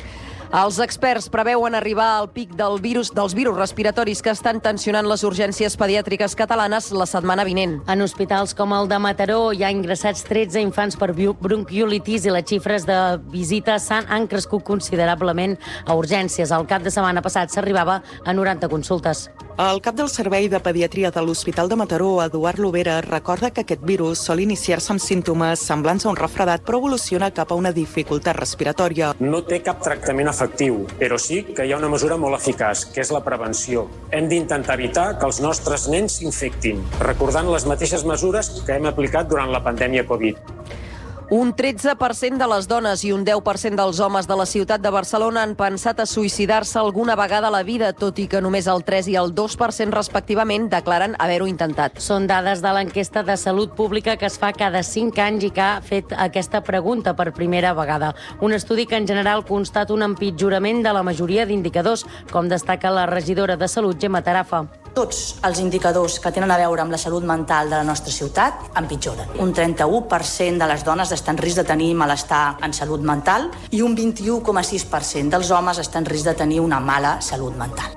Els experts preveuen arribar al pic del virus, dels virus respiratoris que estan tensionant les urgències pediàtriques catalanes la setmana vinent. En hospitals com el de Mataró hi ha ingressats tretze infants per bronquiolitis i les xifres de visites han crescut considerablement a urgències. El cap de setmana passat s'arribava a noranta consultes. El cap del Servei de Pediatria de l'Hospital de Mataró, Eduard Lovera, recorda que aquest virus sol iniciar-se amb símptomes semblants a un refredat, però evoluciona cap a una dificultat respiratòria. No té cap tractament efectiu, però sí que hi ha una mesura molt eficaç, que és la prevenció. Hem d'intentar evitar que els nostres nens s'infectin, recordant les mateixes mesures que hem aplicat durant la pandèmia Covid. Un tretze per cent de les dones i un deu per cent dels homes de la ciutat de Barcelona han pensat a suïcidar-se alguna vegada a la vida, tot i que només el tres i el dos per cent respectivament declaren haver-ho intentat. Són dades de l'enquesta de Salut Pública que es fa cada cinc anys i que ha fet aquesta pregunta per primera vegada. Un estudi que en general constata un empitjorament de la majoria d'indicadors, com destaca la regidora de Salut, Gemma Tarafa. Tots els indicadors que tenen a veure amb la salut mental de la nostra ciutat empitjoren. Un trenta-u per cent de les dones està en risc de tenir malestar en salut mental i un vint-i-u coma sis per cent dels homes està en risc de tenir una mala salut mental.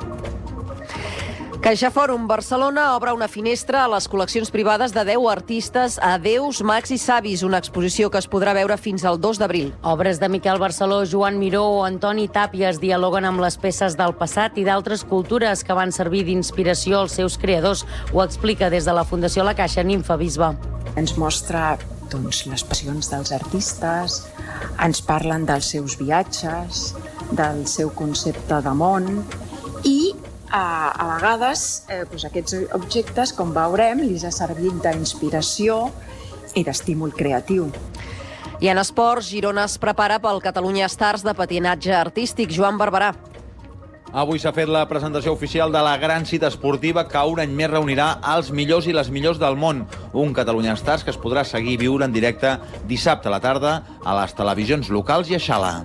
CaixaForum Barcelona obre una finestra a les col·leccions privades de deu artistes a Déus, Mags i Savis, una exposició que es podrà veure fins al dos d'abril. Obres de Miquel Barceló, Joan Miró o Antoni Tàpies dialoguen amb les peces del passat i d'altres cultures que van servir d'inspiració als seus creadors. Ho explica des de la Fundació La Caixa, Nimfa Bisba. Ens mostra doncs, les passions dels artistes, ens parlen dels seus viatges, del seu concepte de món i A, a vegades eh, doncs aquests objectes, com veurem, li ha servit d'inspiració i d'estímul creatiu. I en esports, Girona es prepara pel Catalunya Stars de patinatge artístic. Joan Barberà. Avui s'ha fet la presentació oficial de la gran cita esportiva que un any més reunirà els millors i les millors del món. Un Catalunya Stars que es podrà seguir viure en directe dissabte a la tarda a les televisions locals i a Xala.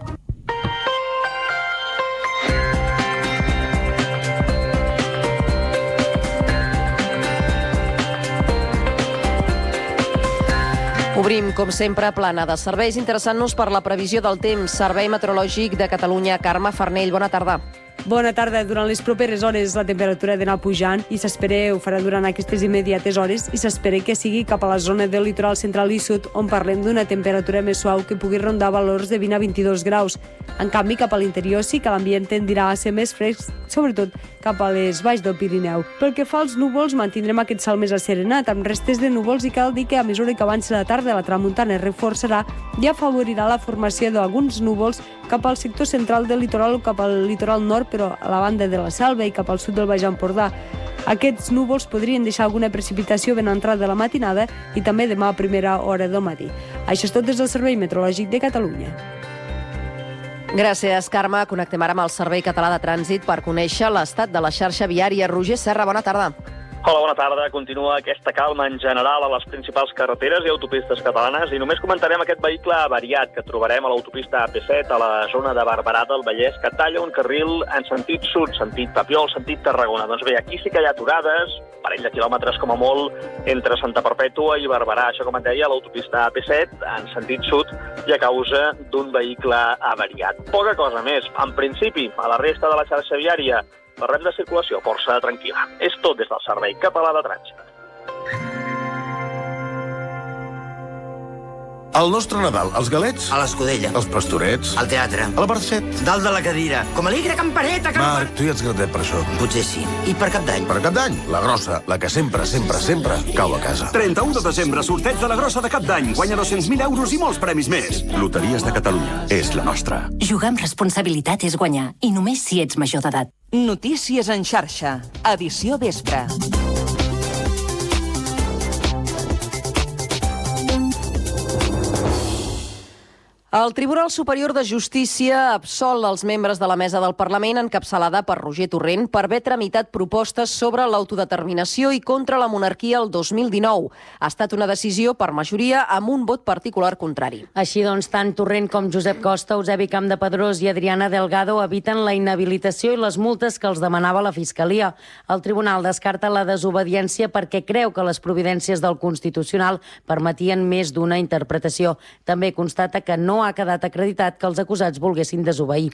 Obrim, com sempre, plana de serveis, interessant-nos per la previsió del temps. Servei Meteorològic de Catalunya, Carme Farnell, bona tarda. Bona tarda. Durant les properes hores la temperatura ha d'anar pujant i s'espera, ho farà durant aquestes immediates hores, i s'espera que sigui cap a la zona del litoral central i sud, on parlem d'una temperatura més suau que pugui rondar valors de vint a vint-i-dos graus. En canvi, cap a l'interior sí que l'ambient tendirà a ser més fresc, sobretot cap a les valls del Pirineu. Pel que fa als núvols, mantindrem aquest cel més asserenat, amb restes de núvols, i cal dir que a mesura que avanci la tarda la tramuntana es reforçarà i afavorirà la formació d'alguns núvols cap al sector central del litoral o cap al litoral nord, però a la banda de la Selva i cap al sud del Baix Empordà. Aquests núvols podrien deixar alguna precipitació ben entrada de la matinada i també demà a primera hora del matí. Això és tot des del Servei Meteorològic de Catalunya. Gràcies, Carme. Connectem ara amb el Servei Català de Trànsit per conèixer l'estat de la xarxa viària. Roger Serra, bona tarda. Hola, bona tarda. Continua aquesta calma en general a les principals carreteres i autopistes catalanes i només comentarem aquest vehicle avariat que trobarem a l'autopista A P set a la zona de Barberà del Vallès, que talla un carril en sentit sud, sentit Papiol, sentit Tarragona. Doncs bé, aquí sí que hi ha aturades, parell de quilòmetres com a molt, entre Santa Perpètua i Barberà. Això, com et deia, l'autopista A P set en sentit sud i a causa d'un vehicle avariat. Poca cosa més. En principi, a la resta de la xarxa viària, parlem de circulació força tranquil·la. És tot des del Servei Català de Trànsit. El nostre Nadal, els galets? A l'Escudella. Els pastorets? Al teatre. A la Barcet? Dalt de la cadira. Com a l'Igre Campaneta, campaneta. Marc, tu ja ets grandet per això. Potser sí. I per Cap d'Any? Per Cap d'Any, la grossa, la que sempre, sempre, sempre cau a casa. trenta-u de desembre, sorteig de la grossa de Cap d'Any. Guanya dos-cents mil euros i molts premis més. Loteries de Catalunya. És la nostra. Jugar amb responsabilitat és guanyar, i només si ets major d'edat. Notícies en xarxa. Edició vespre. El Tribunal Superior de Justícia absol els membres de la mesa del Parlament encapçalada per Roger Torrent per haver tramitat propostes sobre l'autodeterminació i contra la monarquia el dos mil dinou. Ha estat una decisió per majoria amb un vot particular contrari. Així doncs, tant Torrent com Josep Costa, Eusebi Campdepadrós i Adriana Delgado eviten la inhabilitació i les multes que els demanava la Fiscalia. El Tribunal descarta la desobediència perquè creu que les providències del Constitucional permetien més d'una interpretació. També constata que no ha quedat acreditat que els acusats volguessin desobeir.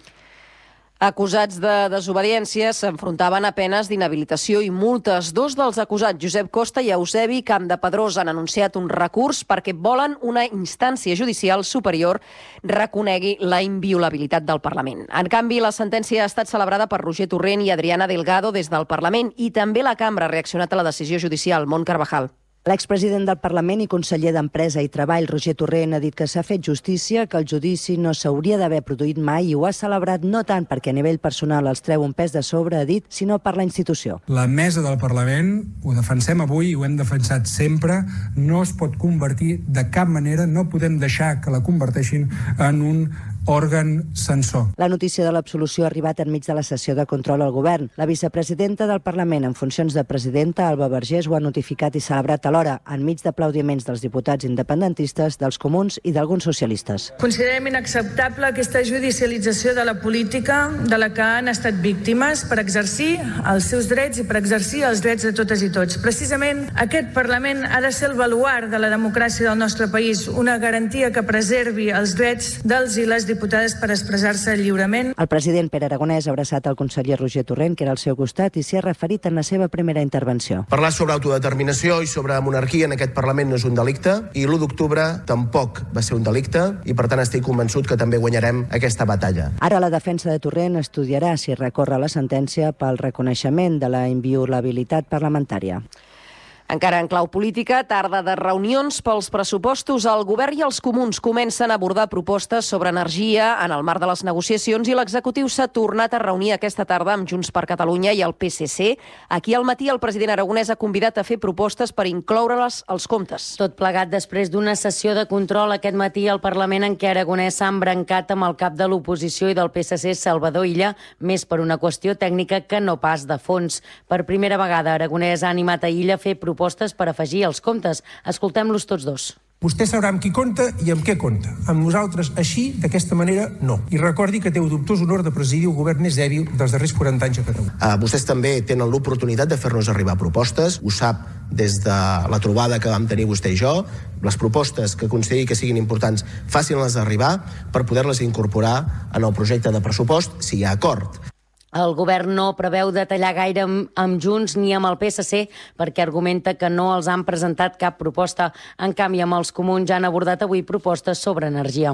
Acusats de desobediència s'enfrontaven a penes d'inhabilitació i multes. Dos dels acusats, Josep Costa i Eusebi Campdepadrós, han anunciat un recurs perquè volen una instància judicial superior reconegui la inviolabilitat del Parlament. En canvi, la sentència ha estat celebrada per Roger Torrent i Adriana Delgado des del Parlament i també la Cambra ha reaccionat a la decisió judicial. Mont Carvajal. L'expresident del Parlament i conseller d'Empresa i Treball, Roger Torrent, ha dit que s'ha fet justícia, que el judici no s'hauria d'haver produït mai i ho ha celebrat no tant perquè a nivell personal els treu un pes de sobre, ha dit, sinó per la institució. La mesa del Parlament, ho defensem avui i ho hem defensat sempre, no es pot convertir de cap manera, no podem deixar que la converteixin en un òrgan censor. La notícia de l'absolució ha arribat enmig de la sessió de control al govern. La vicepresidenta del Parlament en funcions de presidenta, Alba Vergés, ho ha notificat i celebrat alhora, enmig d'aplaudiments dels diputats independentistes, dels comuns i d'alguns socialistes. Considerem inacceptable aquesta judicialització de la política de la que han estat víctimes per exercir els seus drets i per exercir els drets de totes i tots. Precisament aquest Parlament ha de ser el baluard de la democràcia del nostre país, una garantia que preservi els drets dels i les diputades per expressar-se lliurement. El president Pere Aragonès ha abraçat el conseller Roger Torrent, que era al seu costat, i s'hi ha referit en la seva primera intervenció. Parlar sobre autodeterminació i sobre monarquia en aquest Parlament no és un delicte i l'u d'octubre tampoc va ser un delicte i per tant estic convençut que també guanyarem aquesta batalla. Ara la defensa de Torrent estudiarà si recorre la sentència pel reconeixement de la inviolabilitat parlamentària. Encara en clau política, tarda de reunions pels pressupostos. El govern i els comuns comencen a abordar propostes sobre energia en el marc de les negociacions i l'executiu s'ha tornat a reunir aquesta tarda amb Junts per Catalunya i el P S C. Aquí al matí el president Aragonès ha convidat a fer propostes per incloure-les als comptes. Tot plegat després d'una sessió de control aquest matí al Parlament en què Aragonès s'ha embrancat amb el cap de l'oposició i del P S C, Salvador Illa, més per una qüestió tècnica que no pas de fons. Per primera vegada, Aragonès ha animat a Illa a fer propostes propostes per afegir als comptes. Escoltem-los tots dos. Vostè sabrà amb qui compta i amb què compta. Amb nosaltres, així, d'aquesta manera, no. I recordi que té el dubtós honor de presidir el govern més dèbil dels darrers quaranta anys a Catalunya. Uh, vostès també tenen l'oportunitat de fer-nos arribar propostes. Ho sap des de la trobada que vam tenir vostè i jo. Les propostes que consideri que siguin importants, facin-les arribar per poder-les incorporar en el projecte de pressupost, si hi ha acord. El govern no preveu detallar gaire amb, amb Junts ni amb el P S C perquè argumenta que no els han presentat cap proposta. En canvi, amb els comuns ja han abordat avui propostes sobre energia.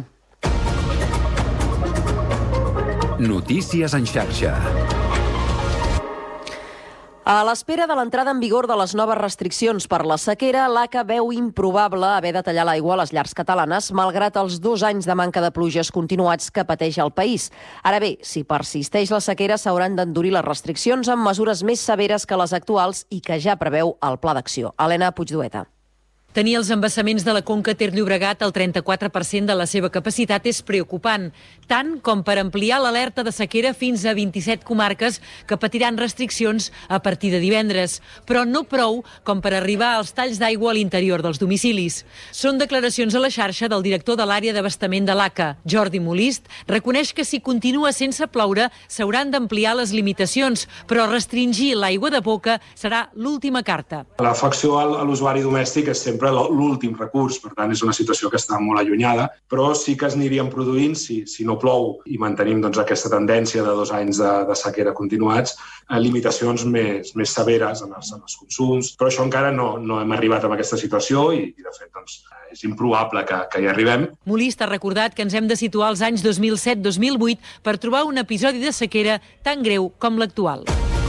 Notícies en xarxa. A l'espera de l'entrada en vigor de les noves restriccions per la sequera, l'A C A veu improbable haver de tallar l'aigua a les llars catalanes, malgrat els dos anys de manca de pluges continuats que pateix el país. Ara bé, si persisteix la sequera, s'hauran d'endurir les restriccions amb mesures més severes que les actuals i que ja preveu el Pla d'Acció. Helena Puigdueta. Tenir els embassaments de la Conca Ter-Llobregat al trenta-quatre per cent de la seva capacitat és preocupant, tant com per ampliar l'alerta de sequera fins a vint-i-set comarques que patiran restriccions a partir de divendres, però no prou com per arribar als talls d'aigua a l'interior dels domicilis. Són declaracions a la xarxa del director de l'àrea d'abastament de l'A C A, Jordi Molist, reconeix que si continua sense ploure s'hauran d'ampliar les limitacions, però restringir l'aigua de boca serà l'última carta. L'afecció a l'usuari domèstic és sempre l'últim recurs, per tant és una situació que està molt allunyada, però sí que es anirien produint, si, si no plou i mantenim doncs, aquesta tendència de dos anys de, de sequera continuats, eh, limitacions més, més severes en els, en els consums, però això encara no, no hem arribat a aquesta situació i, i de fet doncs, és improbable que, que hi arribem. Molist ha recordat que ens hem de situar als anys dos mil set dos mil vuit per trobar un episodi de sequera tan greu com l'actual.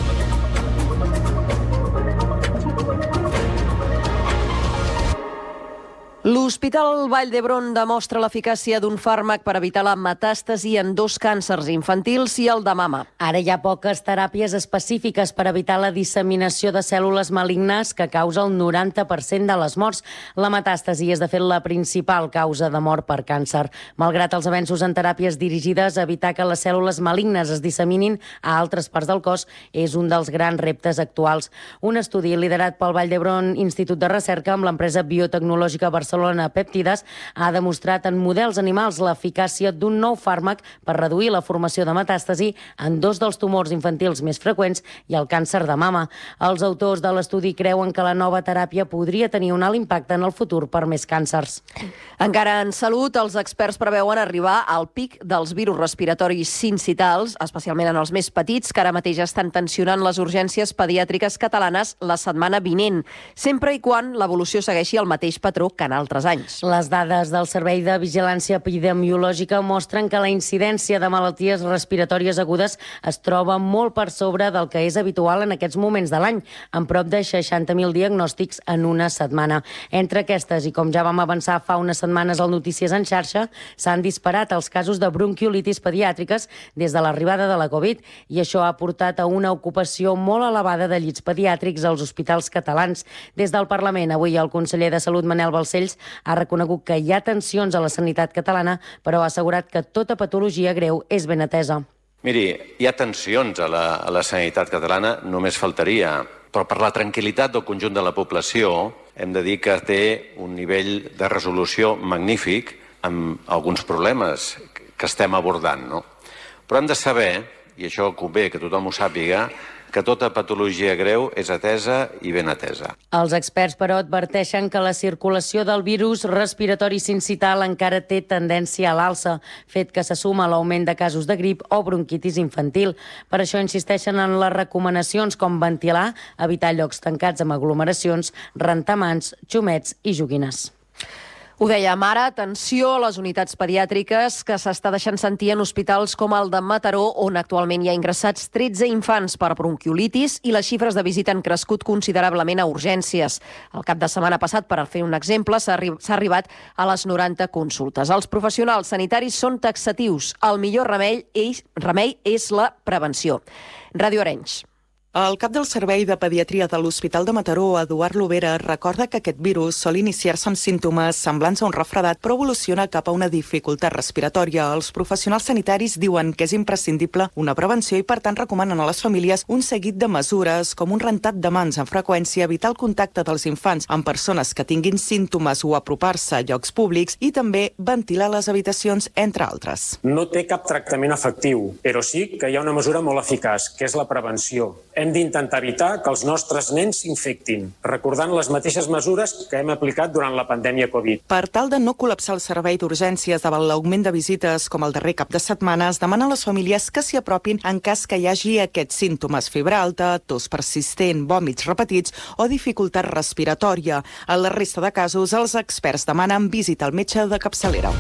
L'Hospital Vall d'Hebron demostra l'eficàcia d'un fàrmac per evitar la metàstasi en dos càncers infantils i el de mama. Ara hi ha poques teràpies específiques per evitar la disseminació de cèl·lules malignes que causa el noranta per cent de les morts. La metàstasi és, de fet, la principal causa de mort per càncer. Malgrat els avenços en teràpies dirigides a evitar que les cèl·lules malignes es disseminin a altres parts del cos és un dels grans reptes actuals. Un estudi liderat pel Vall d'Hebron Institut de Recerca amb l'empresa biotecnològica Barcelona Barcelona Pèptides ha demostrat en models animals l'eficàcia d'un nou fàrmac per reduir la formació de metàstasi en dos dels tumors infantils més freqüents i el càncer de mama. Els autors de l'estudi creuen que la nova teràpia podria tenir un alt impacte en el futur per més càncers. Encara en salut, els experts preveuen arribar al pic dels virus respiratoris sincitals, especialment en els més petits, que ara mateix estan tensionant les urgències pediàtriques catalanes la setmana vinent, sempre i quan l'evolució segueixi el mateix patró que en altres anys. Les dades del Servei de Vigilància Epidemiològica mostren que la incidència de malalties respiratòries agudes es troba molt per sobre del que és habitual en aquests moments de l'any, amb prop de seixanta mil diagnòstics en una setmana. Entre aquestes, i com ja vam avançar fa unes setmanes al Notícies en xarxa, s'han disparat els casos de bronquiolitis pediàtriques des de l'arribada de la Covid, i això ha portat a una ocupació molt elevada de llits pediàtrics als hospitals catalans. Des del Parlament, avui el conseller de Salut, Manel Balcells, ha reconegut que hi ha tensions a la sanitat catalana, però ha assegurat que tota patologia greu és ben atesa. Miri, hi ha tensions a la, a la sanitat catalana, només faltaria, però per la tranquil·litat del conjunt de la població hem de dir que té un nivell de resolució magnífic amb alguns problemes que estem abordant, no? Però hem de saber, i això convé que tothom ho sàpiga, que tota patologia greu és atesa i ben atesa. Els experts, però, adverteixen que la circulació del virus respiratori sincital encara té tendència a l'alça, fet que se suma a l'augment de casos de grip o bronquitis infantil. Per això insisteixen en les recomanacions com ventilar, evitar llocs tancats amb aglomeracions, rentar mans, xumets i joguines. Ho dèiem ara, atenció a les unitats pediàtriques que s'està deixant sentir en hospitals com el de Mataró, on actualment hi ha ingressats tretze infants per bronquiolitis i les xifres de visita han crescut considerablement a urgències. El cap de setmana passat, per fer un exemple, s'ha arri- s'ha arribat a les noranta consultes. Els professionals sanitaris són taxatius. El millor remei és, remei és la prevenció. Ràdio Arenys. El cap del Servei de Pediatria de l'Hospital de Mataró, Eduard Lovera, recorda que aquest virus sol iniciar-se amb símptomes semblants a un refredat, però evoluciona cap a una dificultat respiratòria. Els professionals sanitaris diuen que és imprescindible una prevenció i, per tant, recomanen a les famílies un seguit de mesures, com un rentat de mans amb freqüència, evitar el contacte dels infants amb persones que tinguin símptomes o apropar-se a llocs públics i també ventilar les habitacions, entre altres. No té cap tractament efectiu, però sí que hi ha una mesura molt eficaç, que és la prevenció. Hem d'intentar evitar que els nostres nens s'infectin, recordant les mateixes mesures que hem aplicat durant la pandèmia Covid. Per tal de no col·lapsar el servei d'urgències davant l'augment de visites com el darrer cap de setmana, es demana a les famílies que s'hi apropin en cas que hi hagi aquests símptomes: febre alta, tos persistent, vòmits repetits o dificultat respiratòria. En la resta de casos, els experts demanen visita al metge de capçalera.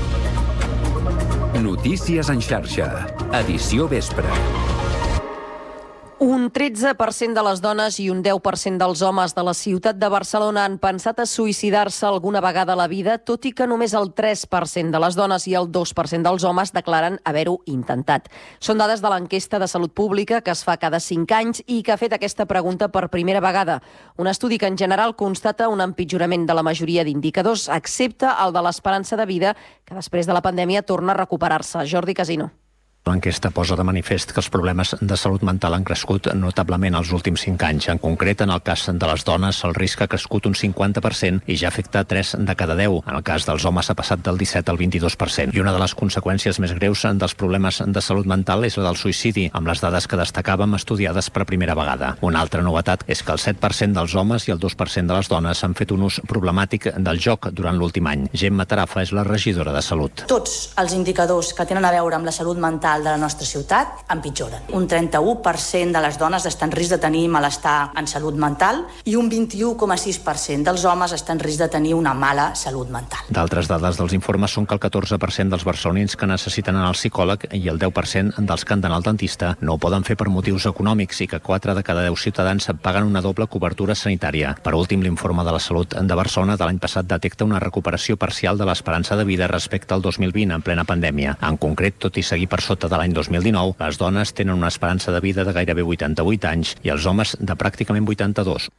Notícies en xarxa. Edició vespre. Un tretze per cent de les dones i un deu per cent dels homes de la ciutat de Barcelona han pensat a suïcidar-se alguna vegada a la vida, tot i que només el tres per cent de les dones i el dos per cent dels homes declaren haver-ho intentat. Són dades de l'enquesta de Salut Pública que es fa cada cinc anys i que ha fet aquesta pregunta per primera vegada. Un estudi que en general constata un empitjorament de la majoria d'indicadors, excepte el de l'esperança de vida, que després de la pandèmia torna a recuperar-se. Jordi Casino. L'enquesta posa de manifest que els problemes de salut mental han crescut notablement els últims cinc anys. En concret, en el cas de les dones, el risc ha crescut un cinquanta per cent i ja afecta tres de cada deu. En el cas dels homes ha passat del disset al vint-i-dos per cent. I una de les conseqüències més greus dels problemes de salut mental és la del suïcidi, amb les dades que destacàvem estudiades per primera vegada. Una altra novetat és que el set per cent dels homes i el dos per cent de les dones han fet un ús problemàtic del joc durant l'últim any. Gemma Tarafa és la regidora de Salut. Tots els indicadors que tenen a veure amb la salut mental de la nostra ciutat empitjoren. Un trenta-u per cent de les dones està en risc de tenir malestar en salut mental i un vint-i-u coma sis per cent dels homes està en risc de tenir una mala salut mental. D'altres dades dels informes són que el catorze per cent dels barcelonins que necessiten anar al psicòleg i el deu per cent dels que han d'anar al dentista no ho poden fer per motius econòmics i que quatre de cada deu ciutadans paguen una doble cobertura sanitària. Per últim, l'informe de la Salut de Barcelona de l'any passat detecta una recuperació parcial de l'esperança de vida respecte al dos mil vint en plena pandèmia. En concret, tot i seguir per sota de l'any dos mil dinou, les dones tenen una esperança de vida de gairebé vuitanta-vuit anys i els homes de pràcticament vuitanta-dos.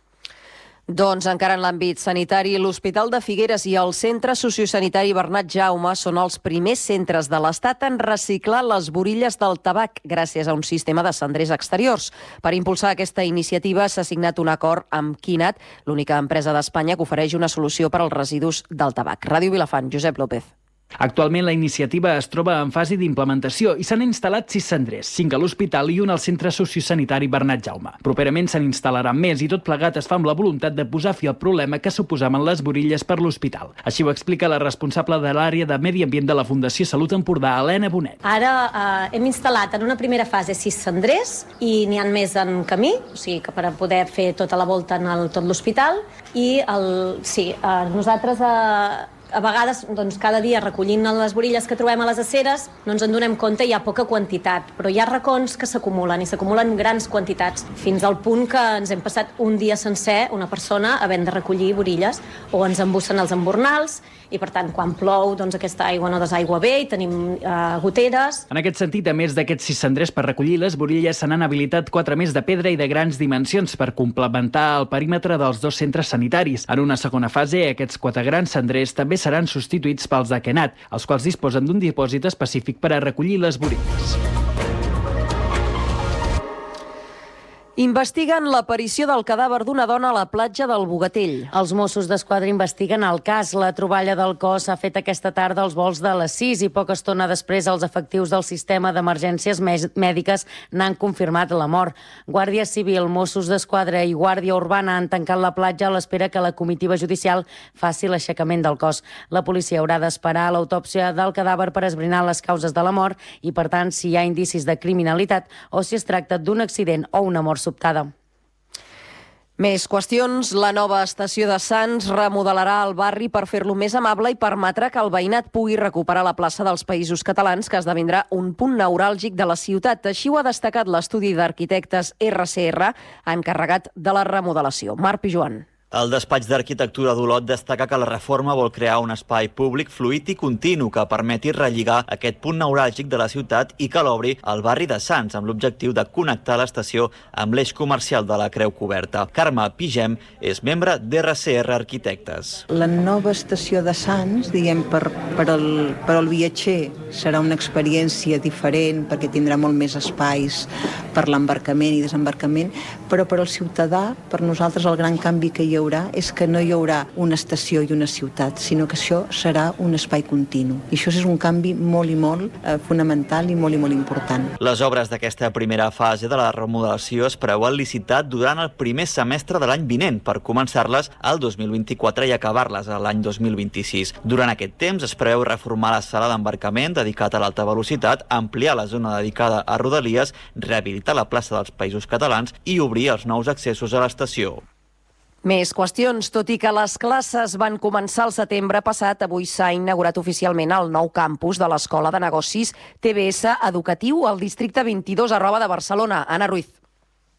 Doncs encara en l'àmbit sanitari, l'Hospital de Figueres i el Centre Sociosanitari Bernat Jaume són els primers centres de l'Estat en reciclar les borilles del tabac gràcies a un sistema de cendrers exteriors. Per impulsar aquesta iniciativa s'ha signat un acord amb Quinat, l'única empresa d'Espanya que ofereix una solució per als residus del tabac. Ràdio Vilafant, Josep López. Actualment la iniciativa es troba en fase d'implementació i s'han instal·lat sis cendrers, cinc a l'hospital i un al Centre Sociosanitari Bernat Jaume. Properament se'n instal·laran més i tot plegat es fa amb la voluntat de posar fi al problema que suposaven les borilles per l'hospital. Així ho explica la responsable de l'àrea de Medi Ambient de la Fundació Salut Empordà, Helena Bonet. Ara eh, hem instal·lat en una primera fase sis cendrers i n'hi ha més en camí, o sigui que per a poder fer tota la volta en el, tot l'hospital i el, sí, eh, nosaltres... Eh, A vegades, doncs, cada dia recollint les borilles que trobem a les aceres, no ens en donem compte, hi ha poca quantitat, però hi ha racons que s'acumulen i s'acumulen grans quantitats, fins al punt que ens hem passat un dia sencer, una persona, havent de recollir borilles, o ens embussen els embornals, i per tant, quan plou, doncs aquesta aigua no desaigua bé i tenim eh, goteres. En aquest sentit, a més d'aquests sis cendrers per recollir les borilles, se n'han habilitat quatre més de pedra i de grans dimensions per complementar el perímetre dels dos centres sanitaris. En una segona fase, aquests quatre grans cendrers també seran substituïts pels de Quinat, els quals disposen d'un dipòsit específic per a recollir les borilles. Investiguen l'aparició del cadàver d'una dona a la platja del Bogatell. Els Mossos d'Esquadra investiguen el cas. La troballa del cos s'ha fet aquesta tarda als vols de les sis i poca estona després els efectius del sistema d'emergències mèdiques n'han confirmat la mort. Guàrdia Civil, Mossos d'Esquadra i Guàrdia Urbana han tancat la platja a l'espera que la comitiva judicial faci l'aixecament del cos. La policia haurà d'esperar l'autòpsia del cadàver per esbrinar les causes de la mort i, per tant, si hi ha indicis de criminalitat o si es tracta d'un accident o una mort sobtada. Més qüestions. La nova estació de Sants remodelarà el barri per fer-lo més amable i permetre que el veïnat pugui recuperar la plaça dels Països Catalans, que esdevindrà un punt neuràlgic de la ciutat. Així ho ha destacat l'estudi d'arquitectes R C R, encarregat de la remodelació. Marc Pijuan. El despatx d'arquitectura d'Olot destaca que la reforma vol crear un espai públic fluid i continu que permeti relligar aquest punt neuràlgic de la ciutat i que l'obri al barri de Sants, amb l'objectiu de connectar l'estació amb l'eix comercial de la Creu Coberta. Carme Pigem és membre d'R C R Arquitectes. La nova estació de Sants, diguem, per, per, el, per al viatger serà una experiència diferent perquè tindrà molt més espais per l'embarcament i desembarcament, però per al ciutadà, per nosaltres el gran canvi que hi haurà és que no hi haurà una estació i una ciutat, sinó que això serà un espai continu. I això és un canvi molt i molt eh, fonamental i molt i molt important. Les obres d'aquesta primera fase de la remodelació es preveuen licitar durant el primer semestre de l'any vinent per començar-les al dos mil vint-i-quatre i acabar-les a l'any dos mil vint-i-sis. Durant aquest temps es preveu reformar la sala d'embarcament dedicat a l'alta velocitat, ampliar la zona dedicada a Rodalies, rehabilitar la plaça dels Països Catalans i obrir els nous accessos a l'estació. Més qüestions. Tot i que les classes van començar el setembre passat, avui s'ha inaugurat oficialment el nou campus de l'Escola de Negocis T B S Educatiu al districte vint-i-dos arroba de Barcelona. Anna Ruiz.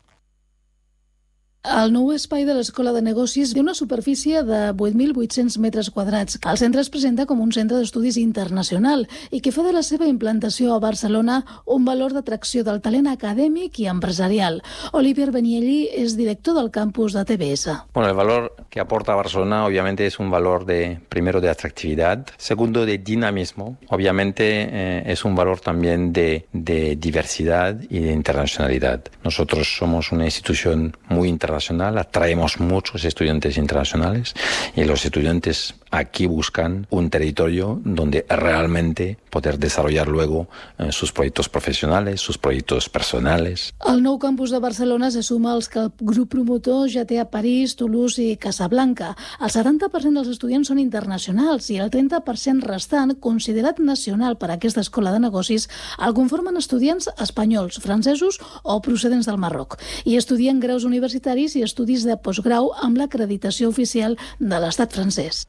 El nou espai de l'Escola de Negocis té una superfície de vuit mil vuit-cents metres quadrats. El centre es presenta com un centre d'estudis internacional i que fa de la seva implantació a Barcelona un valor d'atracció del talent acadèmic i empresarial. Olivier Benielli es director del campus de T B S. Bueno, el valor que aporta Barcelona obviamente es un valor de, primero, de atractividad, segundo, de dinamismo, obviamente eh, es un valor también de, de diversidad y de internacionalidad. Nosotros somos una institución muy internacional, atraemos muchos estudiantes internacionales y los estudiantes aquí buscan un territorio donde realmente poder desarrollar luego eh, sus proyectos profesionales, sus proyectos personales. El nou campus de Barcelona se suma als que el grup promotor ja té a París, Toulouse i Casablanca. El setanta per cent dels estudiants són internacionals i el trenta per cent restant, considerat nacional per a aquesta escola de negocis, el conformen estudiants espanyols, francesos o procedents del Marroc i estudien graus universitaris i estudis de postgrau amb l'acreditació oficial de l'estat francès.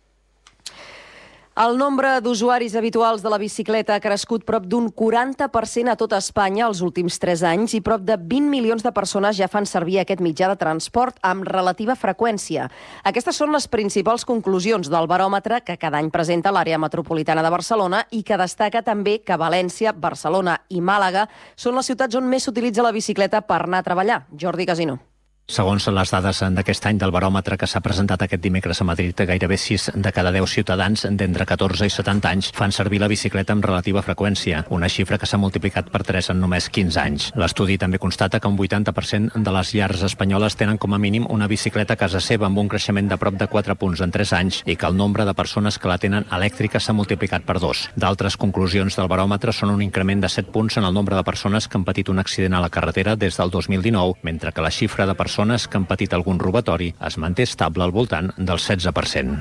El nombre d'usuaris habituals de la bicicleta ha crescut prop d'un quaranta per cent a tot Espanya els últims tres anys i prop de vint milions de persones ja fan servir aquest mitjà de transport amb relativa freqüència. Aquestes són les principals conclusions del baròmetre que cada any presenta l'àrea metropolitana de Barcelona i que destaca també que València, Barcelona i Màlaga són les ciutats on més s'utilitza la bicicleta per anar a treballar. Jordi Casino. Segons les dades d'aquest any del baròmetre que s'ha presentat aquest dimecres a Madrid, gairebé sis de cada deu ciutadans d'entre catorze i setanta anys fan servir la bicicleta amb relativa freqüència, una xifra que s'ha multiplicat per tres en només quinze anys. L'estudi també constata que un vuitanta per cent de les llars espanyoles tenen com a mínim una bicicleta a casa seva amb un creixement de prop de quatre punts en tres anys i que el nombre de persones que la tenen elèctrica s'ha multiplicat per dos. D'altres conclusions del baròmetre són un increment de set punts en el nombre de persones que han patit un accident a la carretera des del dos mil dinou, mentre que la xifra de persones que han patit algun robatori es manté estable al voltant del setze per cent.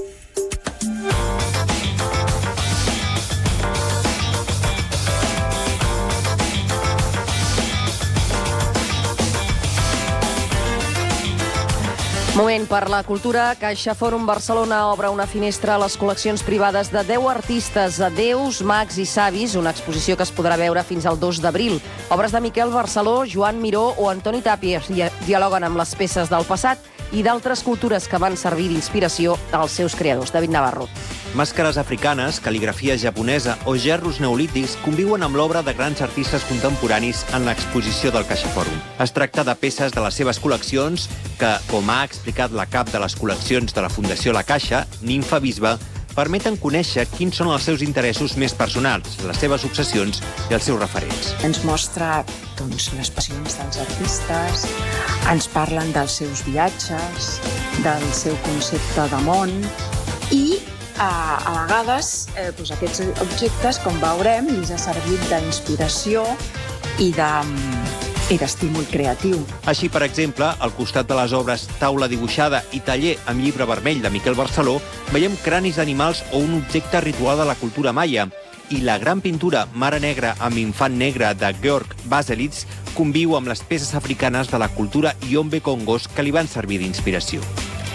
Moment per la cultura. Caixa Fòrum Barcelona obre una finestra a les col·leccions privades de deu artistes, déus, mags i savis, una exposició que es podrà veure fins al dos d'abril. Obres de Miquel Barceló, Joan Miró o Antoni Tàpies dialoguen amb les peces del passat i d'altres cultures que van servir d'inspiració als seus creadors. David Navarro. Màscares africanes, cal·ligrafia japonesa o gerros neolítics conviuen amb l'obra de grans artistes contemporanis en l'exposició del Caixa Fòrum. Es tracta de peces de les seves col·leccions que, com ha explicat la cap de les col·leccions de la Fundació La Caixa, Nimfa Bisbe, permeten conèixer quins són els seus interessos més personals, les seves obsessions i els seus referents. Ens mostra doncs, les passions dels artistes, ens parlen dels seus viatges, del seu concepte de món i a, a vegades eh, doncs aquests objectes, com veurem, els ha servit d'inspiració i de... i d'estímul creatiu. Així, per exemple, al costat de les obres Taula dibuixada i Taller amb llibre vermell de Miquel Barceló, veiem cranis d'animals o un objecte ritual de la cultura maia. I la gran pintura Mare Negra amb infant negre de Georg Baselitz conviu amb les peces africanes de la cultura Yombe Congos que li van servir d'inspiració.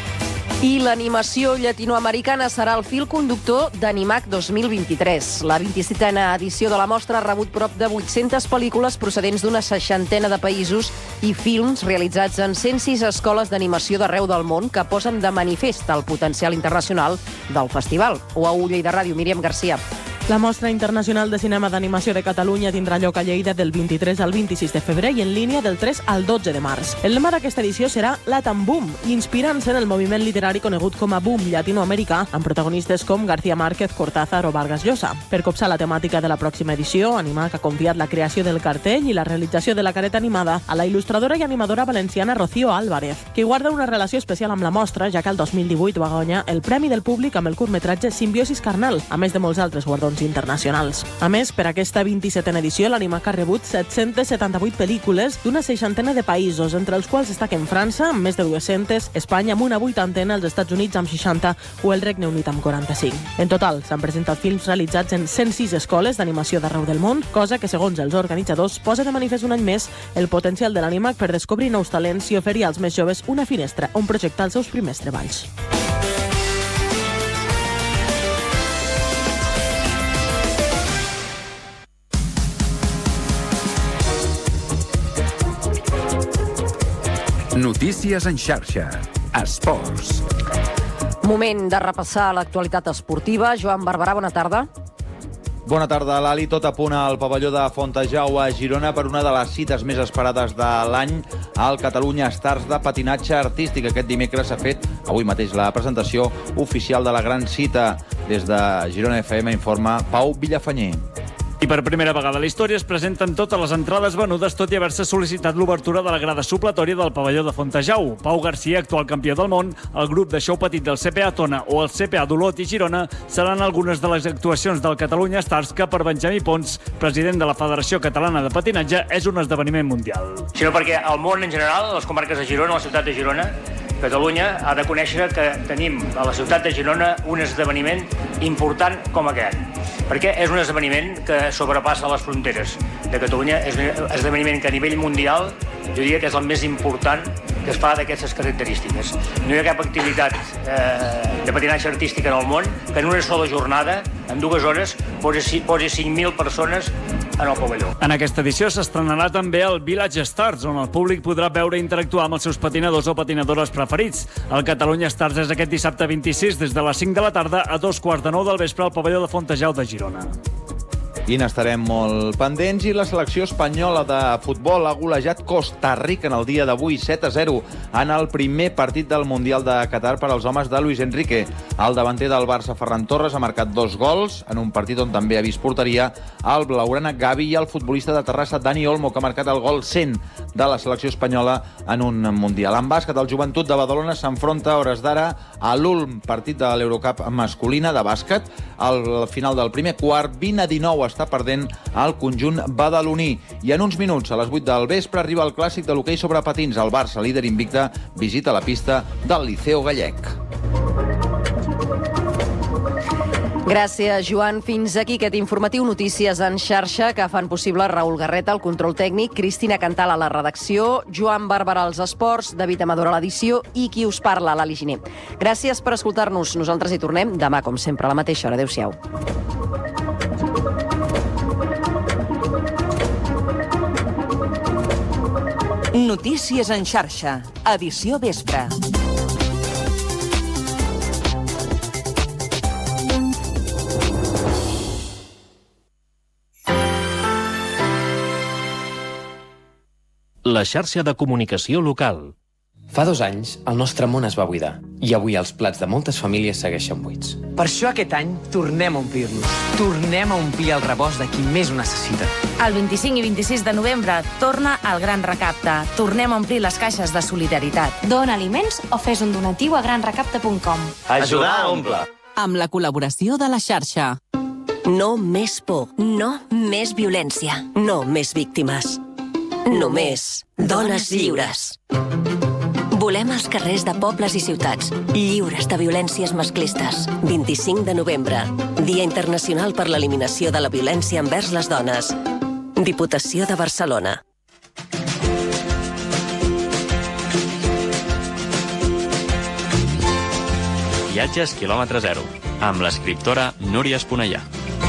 I l'animació llatinoamericana serà el fil conductor d'Animac dos mil vint-i-tres. La vint-i-setena edició de la mostra ha rebut prop de vuit-centes pel·lícules procedents d'una seixantena de països i films realitzats en cent sis escoles d'animació d'arreu del món que posen de manifest el potencial internacional del festival. O a Ulla i de Ràdio, Míriam Garcia. La Mostra Internacional de Cinema d'Animació de Catalunya tindrà lloc a Lleida del vint-i-tres al vint-i-sis de febrer i en línia del tres al dotze de març. El lema d'aquesta edició serà Latam Boom, inspirant-se en el moviment literari conegut com a boom llatinoamericà, amb protagonistes com García Márquez, Cortázar o Vargas Llosa. Per copsar la temàtica de la pròxima edició, Animac ha confiat la creació del cartell i la realització de la careta animada a la il·lustradora i animadora valenciana Rocío Álvarez, que guarda una relació especial amb la mostra, ja que el dos mil divuit va guanyar el Premi del Públic amb el curtmetratge Simbiosis Carnal, a més de molts altres guardons internacionals. A més, per aquesta vint-i-setena edició, l'Animac ha rebut set-cents setanta-vuit pel·lícules d'una seixantena de països, entre els quals destaquen França, amb més de dues-centes, Espanya amb una vuitantena, els Estats Units amb seixanta o el Regne Unit amb quaranta-cinc. En total, s'han presentat films realitzats en cent sis escoles d'animació d'arreu del món, cosa que, segons els organitzadors, posa de manifest un any més el potencial de l'Animac per descobrir nous talents i oferir als més joves una finestra on projectar els seus primers treballs. Notícies Notícies en xarxa. Esports. Moment de repassar l'actualitat esportiva. Joan Barberà, bona tarda. Bona tarda, Lali. Tot a punt al pavelló de Fontejau a Girona per una de les cites més esperades de l'any, al Catalunya Stars de patinatge artístic. Aquest dimecres s'ha fet, avui mateix, la presentació oficial de la gran cita. Des de Girona F M informa Pau Villafanyer. I per primera vegada a la història es presenten totes les entrades venudes, tot i haver-se sol·licitat l'obertura de la grada supletòria del pavelló de Fontejau. Pau Garcia, actual campió del món, el grup de xou petit del C P A Tona o el C P A d'Olot i Girona seran algunes de les actuacions del Catalunya Stars, que per Benjamí Pons, president de la Federació Catalana de Patinatge, és un esdeveniment mundial. Sinó perquè el món en general, les comarques de Girona, la ciutat de Girona, Catalunya ha de conèixer que tenim a la ciutat de Girona un esdeveniment important com aquest, perquè és un esdeveniment que sobrepassa les fronteres de Catalunya, és un esdeveniment que a nivell mundial jo diria que és el més important que es fa d'aquestes característiques. No hi ha cap activitat eh, de patinatge artístic en el món que en una sola jornada, en dues hores, posi, posi cinc mil persones en el pavelló. En aquesta edició s'estrenarà també el Village Stars, on el públic podrà veure i interactuar amb els seus patinadors o patinadores preferits. El Catalunya Stars és aquest dissabte vint-i-sis des de les cinc de la tarda a dos quarts de nou del vespre al pavelló de Fontejau de Girona. I n'estarem molt pendents, i la selecció espanyola de futbol ha golejat Costa Rica en el dia d'avui set a zero en el primer partit del Mundial de Qatar per als homes de Luis Enrique. El davanter del Barça, Ferran Torres, ha marcat dos gols en un partit on també ha vist porteria el blaugrana Gavi i el futbolista de Terrassa, Dani Olmo, que ha marcat el gol cent de la selecció espanyola en un Mundial. En bàsquet, el Joventut de Badalona s'enfronta a hores d'ara a l'Ulm, partit de l'Eurocup masculina de bàsquet. Al final del primer quart, vint a dinou està perdent el conjunt badaloní. I en uns minuts, a les vuit del vespre, arriba el clàssic de l'hoquei sobre patins. El Barça, líder invicte, visita la pista del Liceo Gallec. Gràcies, Joan. Fins aquí aquest informatiu Notícies en xarxa que fan possible Raül Garreta, el control tècnic, Cristina Cantal a la redacció, Joan Barberà als esports, David Amador a l'edició i qui us parla, l'Ali Giner. Gràcies per escoltar-nos. Nosaltres hi tornem demà, com sempre, a la mateixa hora. Adéu-siau. Notícies en xarxa, edició vespre. La xarxa de comunicació local. Fa dos anys, el nostre món es va buidar i avui els plats de moltes famílies segueixen buits. Per això aquest any tornem a omplir-los. Tornem a omplir el rebost de qui més ho necessita. El vint-i-cinc i vint-i-sis de novembre torna el Gran Recapte. Tornem a omplir les caixes de solidaritat. Dona aliments o fes un donatiu a gran recapte punt com. Ajudar a omplir. Amb la col·laboració de la xarxa. No més por. No més violència. No més víctimes. Només dones lliures. Volem els carrers de pobles i ciutats, lliures de violències masclistes. vint-i-cinc de novembre, Dia Internacional per l'Eliminació de la Violència envers les Dones. Diputació de Barcelona. Viatges quilòmetre zero, amb l'escriptora Núria Esponellà.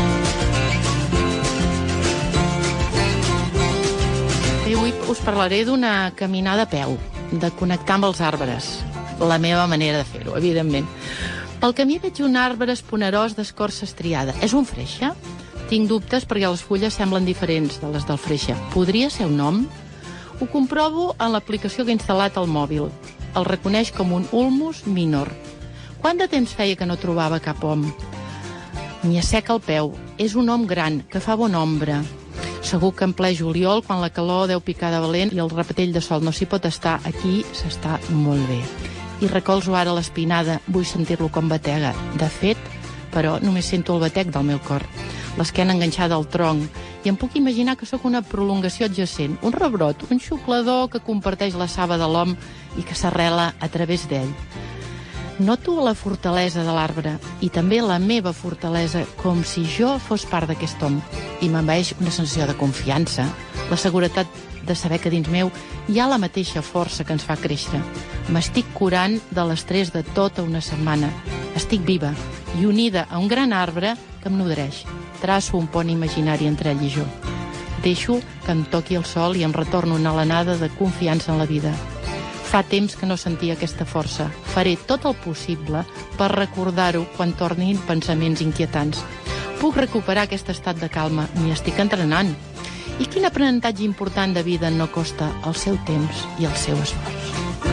I avui us parlaré d'una caminada a peu, de connectar amb els arbres. La meva manera de fer-ho, evidentment. Pel camí veig un arbre esponerós d'escorça estriada. És un freixe? Tinc dubtes perquè les fulles semblen diferents de les del freixe. Podria ser un nom? Ho comprovo en l'aplicació que he instal·lat al mòbil. El reconeix com un ulmus minor. Quant de temps feia que no trobava cap om? M'hi asseca el peu. És un om gran, que fa bona ombra. Segur que en ple juliol, quan la calor deu picar de valent i el repetell de sol no s'hi pot estar, aquí s'està molt bé. I recolzo ara l'espinada, vull sentir-lo com batega. De fet, però només sento el batec del meu cor, l'esquena enganxada al tronc, i em puc imaginar que sóc una prolongació adjacent, un rebrot, un xuclador que comparteix la saba de l'hom i que s'arrela a través d'ell. Noto la fortalesa de l'arbre i també la meva fortalesa, com si jo fos part d'aquest hom. I m'envaeix una sensació de confiança, la seguretat de saber que dins meu hi ha la mateixa força que ens fa créixer. M'estic curant de l'estrès de tota una setmana. Estic viva i unida a un gran arbre que em nodreix. Traço un pont imaginari entre ell i jo. Deixo que em toqui el sol i em retorno una alenada de confiança en la vida. Fa temps que no sentia aquesta força. Faré tot el possible per recordar-ho quan tornin pensaments inquietants. Puc recuperar aquest estat de calma, m'hi estic entrenant. I quin aprenentatge important de vida no costa el seu temps i el seu esforç.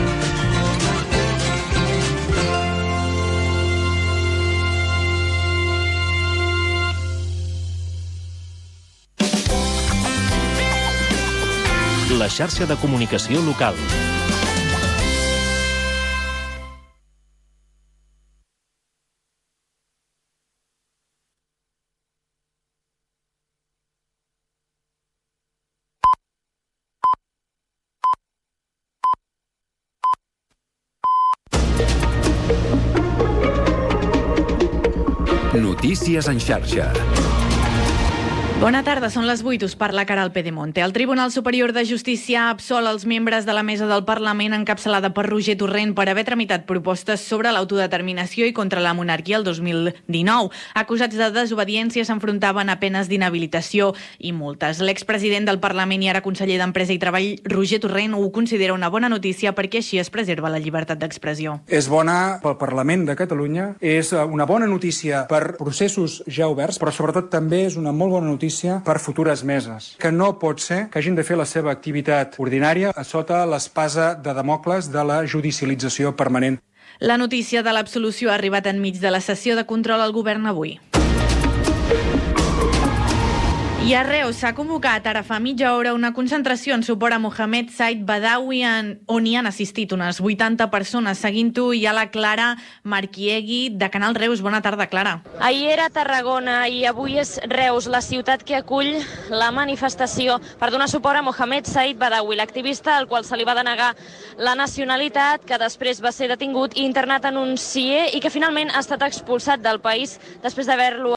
La xarxa de comunicació local. Notícies en xarxa. Bona tarda, són les vuit, us parla Caral Pedemonte. El Tribunal Superior de Justícia ha absolt els membres de la mesa del Parlament encapçalada per Roger Torrent per haver tramitat propostes sobre l'autodeterminació i contra la monarquia el dos mil dinou. Acusats de desobediència s'enfrontaven a penes d'inhabilitació i multes. L'expresident del Parlament i ara conseller d'Empresa i Treball, Roger Torrent, ho considera una bona notícia perquè així es preserva la llibertat d'expressió. És bona pel Parlament de Catalunya, és una bona notícia per processos ja oberts, però sobretot també és una molt bona notícia per futures meses, que no pot ser que hagin de fer la seva activitat ordinària a sota l'espasa de Damocles de la judicialització permanent. La notícia de l'absolució ha arribat enmig de la sessió de control al govern avui. I a Reus s'ha convocat ara fa mitja hora una concentració en suport a Mohamed Said Badawi en, on hi han assistit unes vuitanta persones. Seguint-ho hi ha la Clara Marquiegui de Canal Reus. Bona tarda, Clara. Ahir era Tarragona i avui és Reus, la ciutat que acull la manifestació per donar suport a Mohamed Said Badawi, l'activista al qual se li va denegar la nacionalitat, que després va ser detingut i internat en un C I E i que finalment ha estat expulsat del país després d'haver-lo